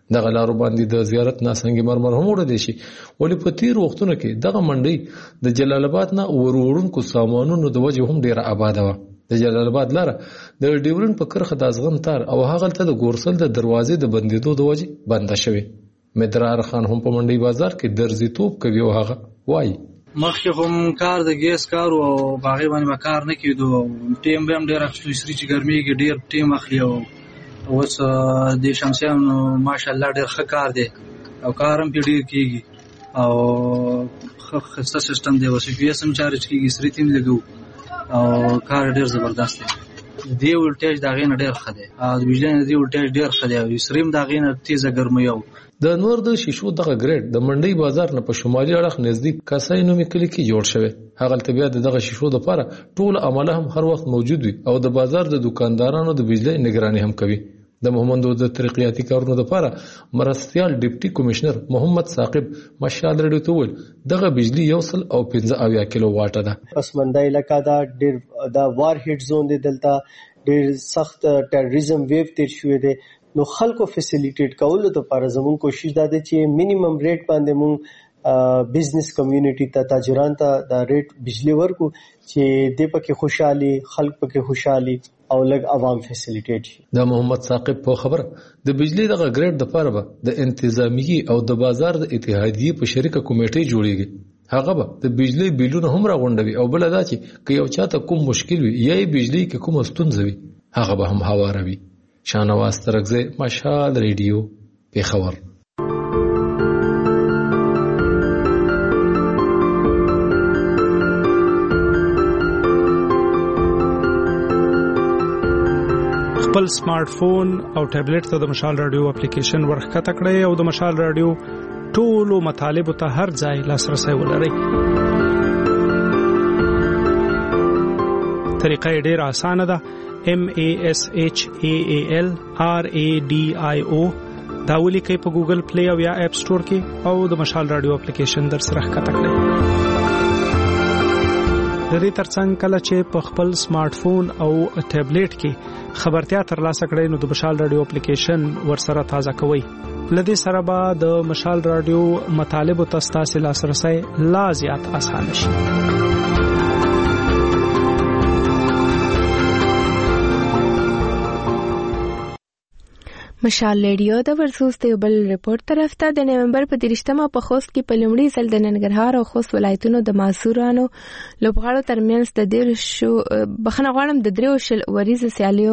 دغه لارو باندې د زیارت ناسنګي مرمر هم وړل شي. ولې په تیر وختونو کې دغه منډي د جلال آباد نه ورورونکو سامانونو د وجه هم ډیره آباد و. د جلال آباد لاره د ډیورن په کرخه د ازغن تار او هغه ته د ګورسل د دروازې د بندیدو د وجه بنده شوی. مدرار خان هم په منډي بازار کې درځي توپ کوي او هغه وایي مخکې هم کار د ګیس کار او باغې باندې کار نه کېدو، ټیم به هم ډېر اخیستو، سري چې ګرمېږي ډېر ټیم اخلي او اوس د شمسیانو ماشاءالله ډېر ښه کار دی او کار هم پرې ډېر کېږي او ښه سیسټم دی. اوس پی ایس هم چارج کېږي، سري ته هم لګو او کار ډېر زبردست دی. دې ولټیج د هغې نه ډېر ښه دی او د بجلۍ نه دې ولټیج ډېر ښه دی او سري هم د هغې نه تیزه ګرموي. د نور د شیشو دغه ګریډ د منډي بازار نه په شمالي اړخ نزدیک کاسای نومي کلی کې جوړ شوی. هغه بیا دغه شیشو لپاره ټول عمله هم هر وخت موجود وي او د بازار د دکاندارانو د بجلی نگراني هم کوي. د محمدو د ترقیاتي کارونو لپاره مرستيال ډیپټي کمشنر محمد ثاقب مشال رډیو ته ویل دغه بجلی 115 کیلو واټ ده. پس منډي علاقہ دا ډېر دا وار هټ زون دی، دلته ډېر سخت ټیرریزم ویو تیر شوی دی. نو خلکو فیسیلیټیټ کولو لپاره زموږ کوشش دا دی چې مینیمم ریټ باندې مونږ بزنس کمیونټي ته تاجران ته دا ریټ بجلی ورکو چې د پکې خوشحالي خلک پکې خوشحالي او لږ عوام فیسیلیټیټ شي. د محمد ثاقب په خبره د بجلی دغه ګریډ لپاره به د انتظامی او د بازار د اتحادیې په شریکه کمیټې جوړیږي. هغه به د بجلی بیلونه هم راغونډوي او بل دا چې که یو چاته کوم مشکل وي یا بجلی کې کوم ستونزه وي هغه به هم هواروي. شانواز ترکزی مشال ریډیو پیښور. خپل سمارټ فون او ټابلیټ ته د مشال رادیو اپلیکیشن ورخکته کړئ او د مشال رادیو ټولو مطالب ته هر ځای لاسرسي ولرئ. طریقه ډېر اسانه ده. MASHAAL RADIO دا ولیکئ په ګوګل پلی او یا اپ سٹور کې او د مشال رادیو اپلیکیشن در سره ښکته کړئ. د دې ترڅنګ کله چې په خپل سمارټ فون او ټابلیټ کې خبرتیا ترلاسه کړئ نو د مشال رادیو اپلیکیشن ورسره تازه کوئ. لدې سره به د مشال رادیو مطالب او تاسو لاسرسي لا زیات آسان شي. مشال ریډیو د ورسوس ته بل ریپورت طرف ته د نومبر په 30مه په خوست کې په لومړي ځل د ننګرهار او خوست ولایتونو د ماسورانو لوبغاړو ترمنځ د دریو شل وریزه سیالیو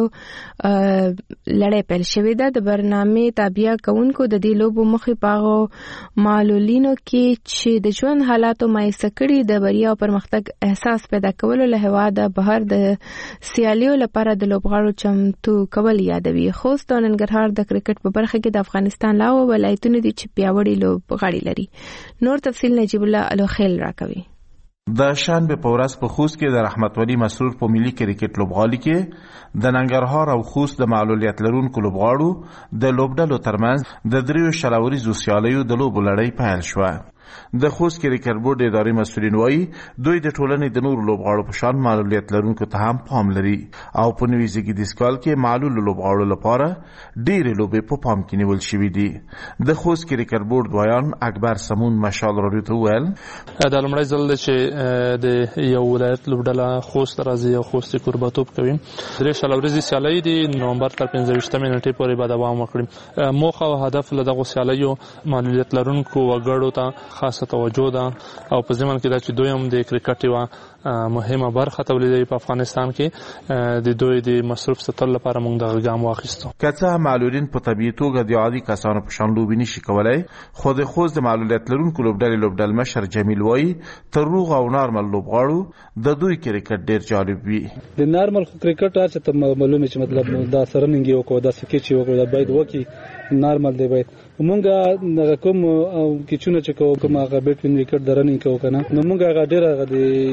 لړۍ پیل شوې ده. د برنامې تابع کوونکو د دې لوبو مخې پاغو معلولینو کې چې د ژوند حالاتو مایوسه کړي د بریا او پرمختګ احساس پیدا کولو له هواده بهر د سیالیو لپاره د لوبغاړو چمتو کول یادوي. خوست او ننګرهار د کرکټ په برخه کې د افغانستان لاو ولایتونو دي چې پیاوړي لوبغاړي لري. نور تفصیل نجیب الله الوخیل راکوي. د شنبه په ورځ په خوست کې د رحمت ولی مسرور په ملي کرکټ لوبغالي کې د ننګرهار او خوست د معلولیت لرونکو لوبغاړو د لوبډلو ترمنځ د دریو شلوريزو سیالیو د لوبو لړۍ پیل شوه. د خوست کرکټ بورډ اداري مسؤلین وایي دوی د ټولنې د نورو لوبغاړو په شان معلولیت لرونکو ته هم پام لري او په نوي زیږدیز کال کې معلول لوبغاړو لپاره ډېرې لوبې په پام کې نیول شوې دي. د خوست کرکټ بورډ وایان اکبر سمون مشال راډیو ته وویل دا لومړی ځل دی چې د یو ولایت لوبډله خوست راځي او خوست کوربهتوب کوي. درې شل ورځې سیالۍ دي، نومبر تر 15 نیټې پورې به دوام وکړي. موخه او هدف له دغو سیالیو معلولیت لرونکو وګړو ته خاصه توجه ده او په ځمن کې دا چې دوی هم د کرکټ یوه مهمه برخه تولیدوي په افغانستان کې د دوی د مصروف ساتلو لپاره موږ دغه ګام واخیستو. که څه معلولین په طبیعي توګه د عادي کسانو په شان لوبې نشي کولی، خو د خوست د معلولیت لرونکو لوبډلې لوبډل مشر جمیل وایي تر روغ او نارمل لوبغاړو د دوی کرکټ ډېر جالب وي. د نارمل کرکټ هر څه ته معلومه چې مطلب دا سرننګ یو کو دا سکیچ یو کو دا باید وکی نارمل دی. باید مونږه کوم کیچونه چې کوم هغه بیت وین وکټ درنې کو کنه نو مونږه هغه ډېر د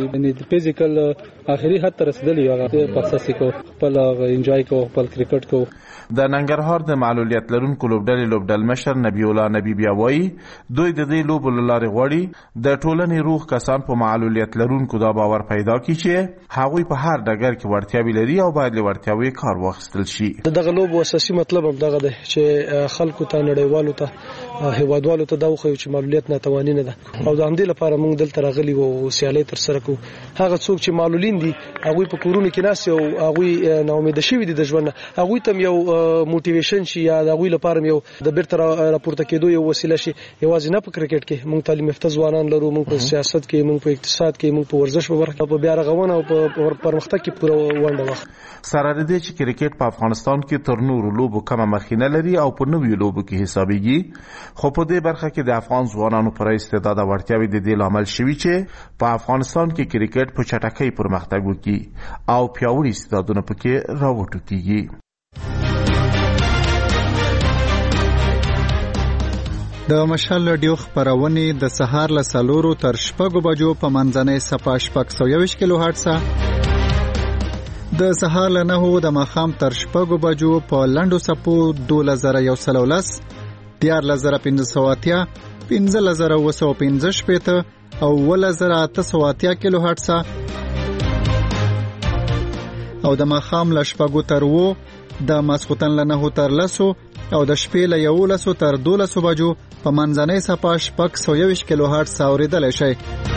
فزیکل اخري حد ته رسیدلی هغه پاساسي کو خپل انجوای کو خپل کرکټ کو. د ننګرهار د معلولیت لرونکو لوبډل مشر نبی الله نبی بیا وایي دوی د دې لوبو لارې غواړي د ټولنې روغ کسان په معلولیت لرونکو دا باور پیدا کړي چې هغوی په هر ډګر کې وړتیاوې لري او باید له وړتیاوې کار واخیستل شي. دغه لوبو اساسي مطلب هم دغه دی چې خلکو ته نړیوالو ته هیوادوالو ته دا وښیو چې معلولیت ناتواني نه ده او د همدې لپاره موږ دلته راغلي وو سیالۍ ترسره کوو. هغه څوک چې معلولین دي هغوی په کورونو کې ناست او هغوی ناامیده شوي دي د ژوند نه، هغوی ته یو موټیویشن شي یا د هغوی لپاره یو د بیرته راپورته کېدو یو وسیله شي. یوازې نه په کرکټ کې موږ تعلیم یافته ځوانان لرو، موږ په سیاست کې، موږ په اقتصاد کې، موږ په ورزش په برخه په بیا رغونه او په پرمختګ کې پوره ونډه واخلي. سره د دې چې کرکټ په افغانستان کې تر نورو لوبو کمه مخینه لري او په نویو لوبو کې حسابيږي، خو په دې برخه کې د افغان ځوانانو پر استعداد او وړتیاوې د دې لامل شوي چې په افغانستان کې کرکټ په چټکۍ پرمختګ وکړي او پیاوړي استعدادونه پکې راوټوکېږي. د مشال رادیو خبرونه د سهار له 4 تر 6 بجو په منځنۍ صفه 620 کیلو هرتز، د سهار له 9 د ماښام تر 6 بجو په لنډو صفو 2113 14580 15915 او 1880 کیلو هرتز، او د ماښام له 6 تر 9 د ماسختن له 9 تر 10 او د شپې له 11 تر 12 بجو په منځنۍ صفه 620 کیلو هرتز اوریدلای شي.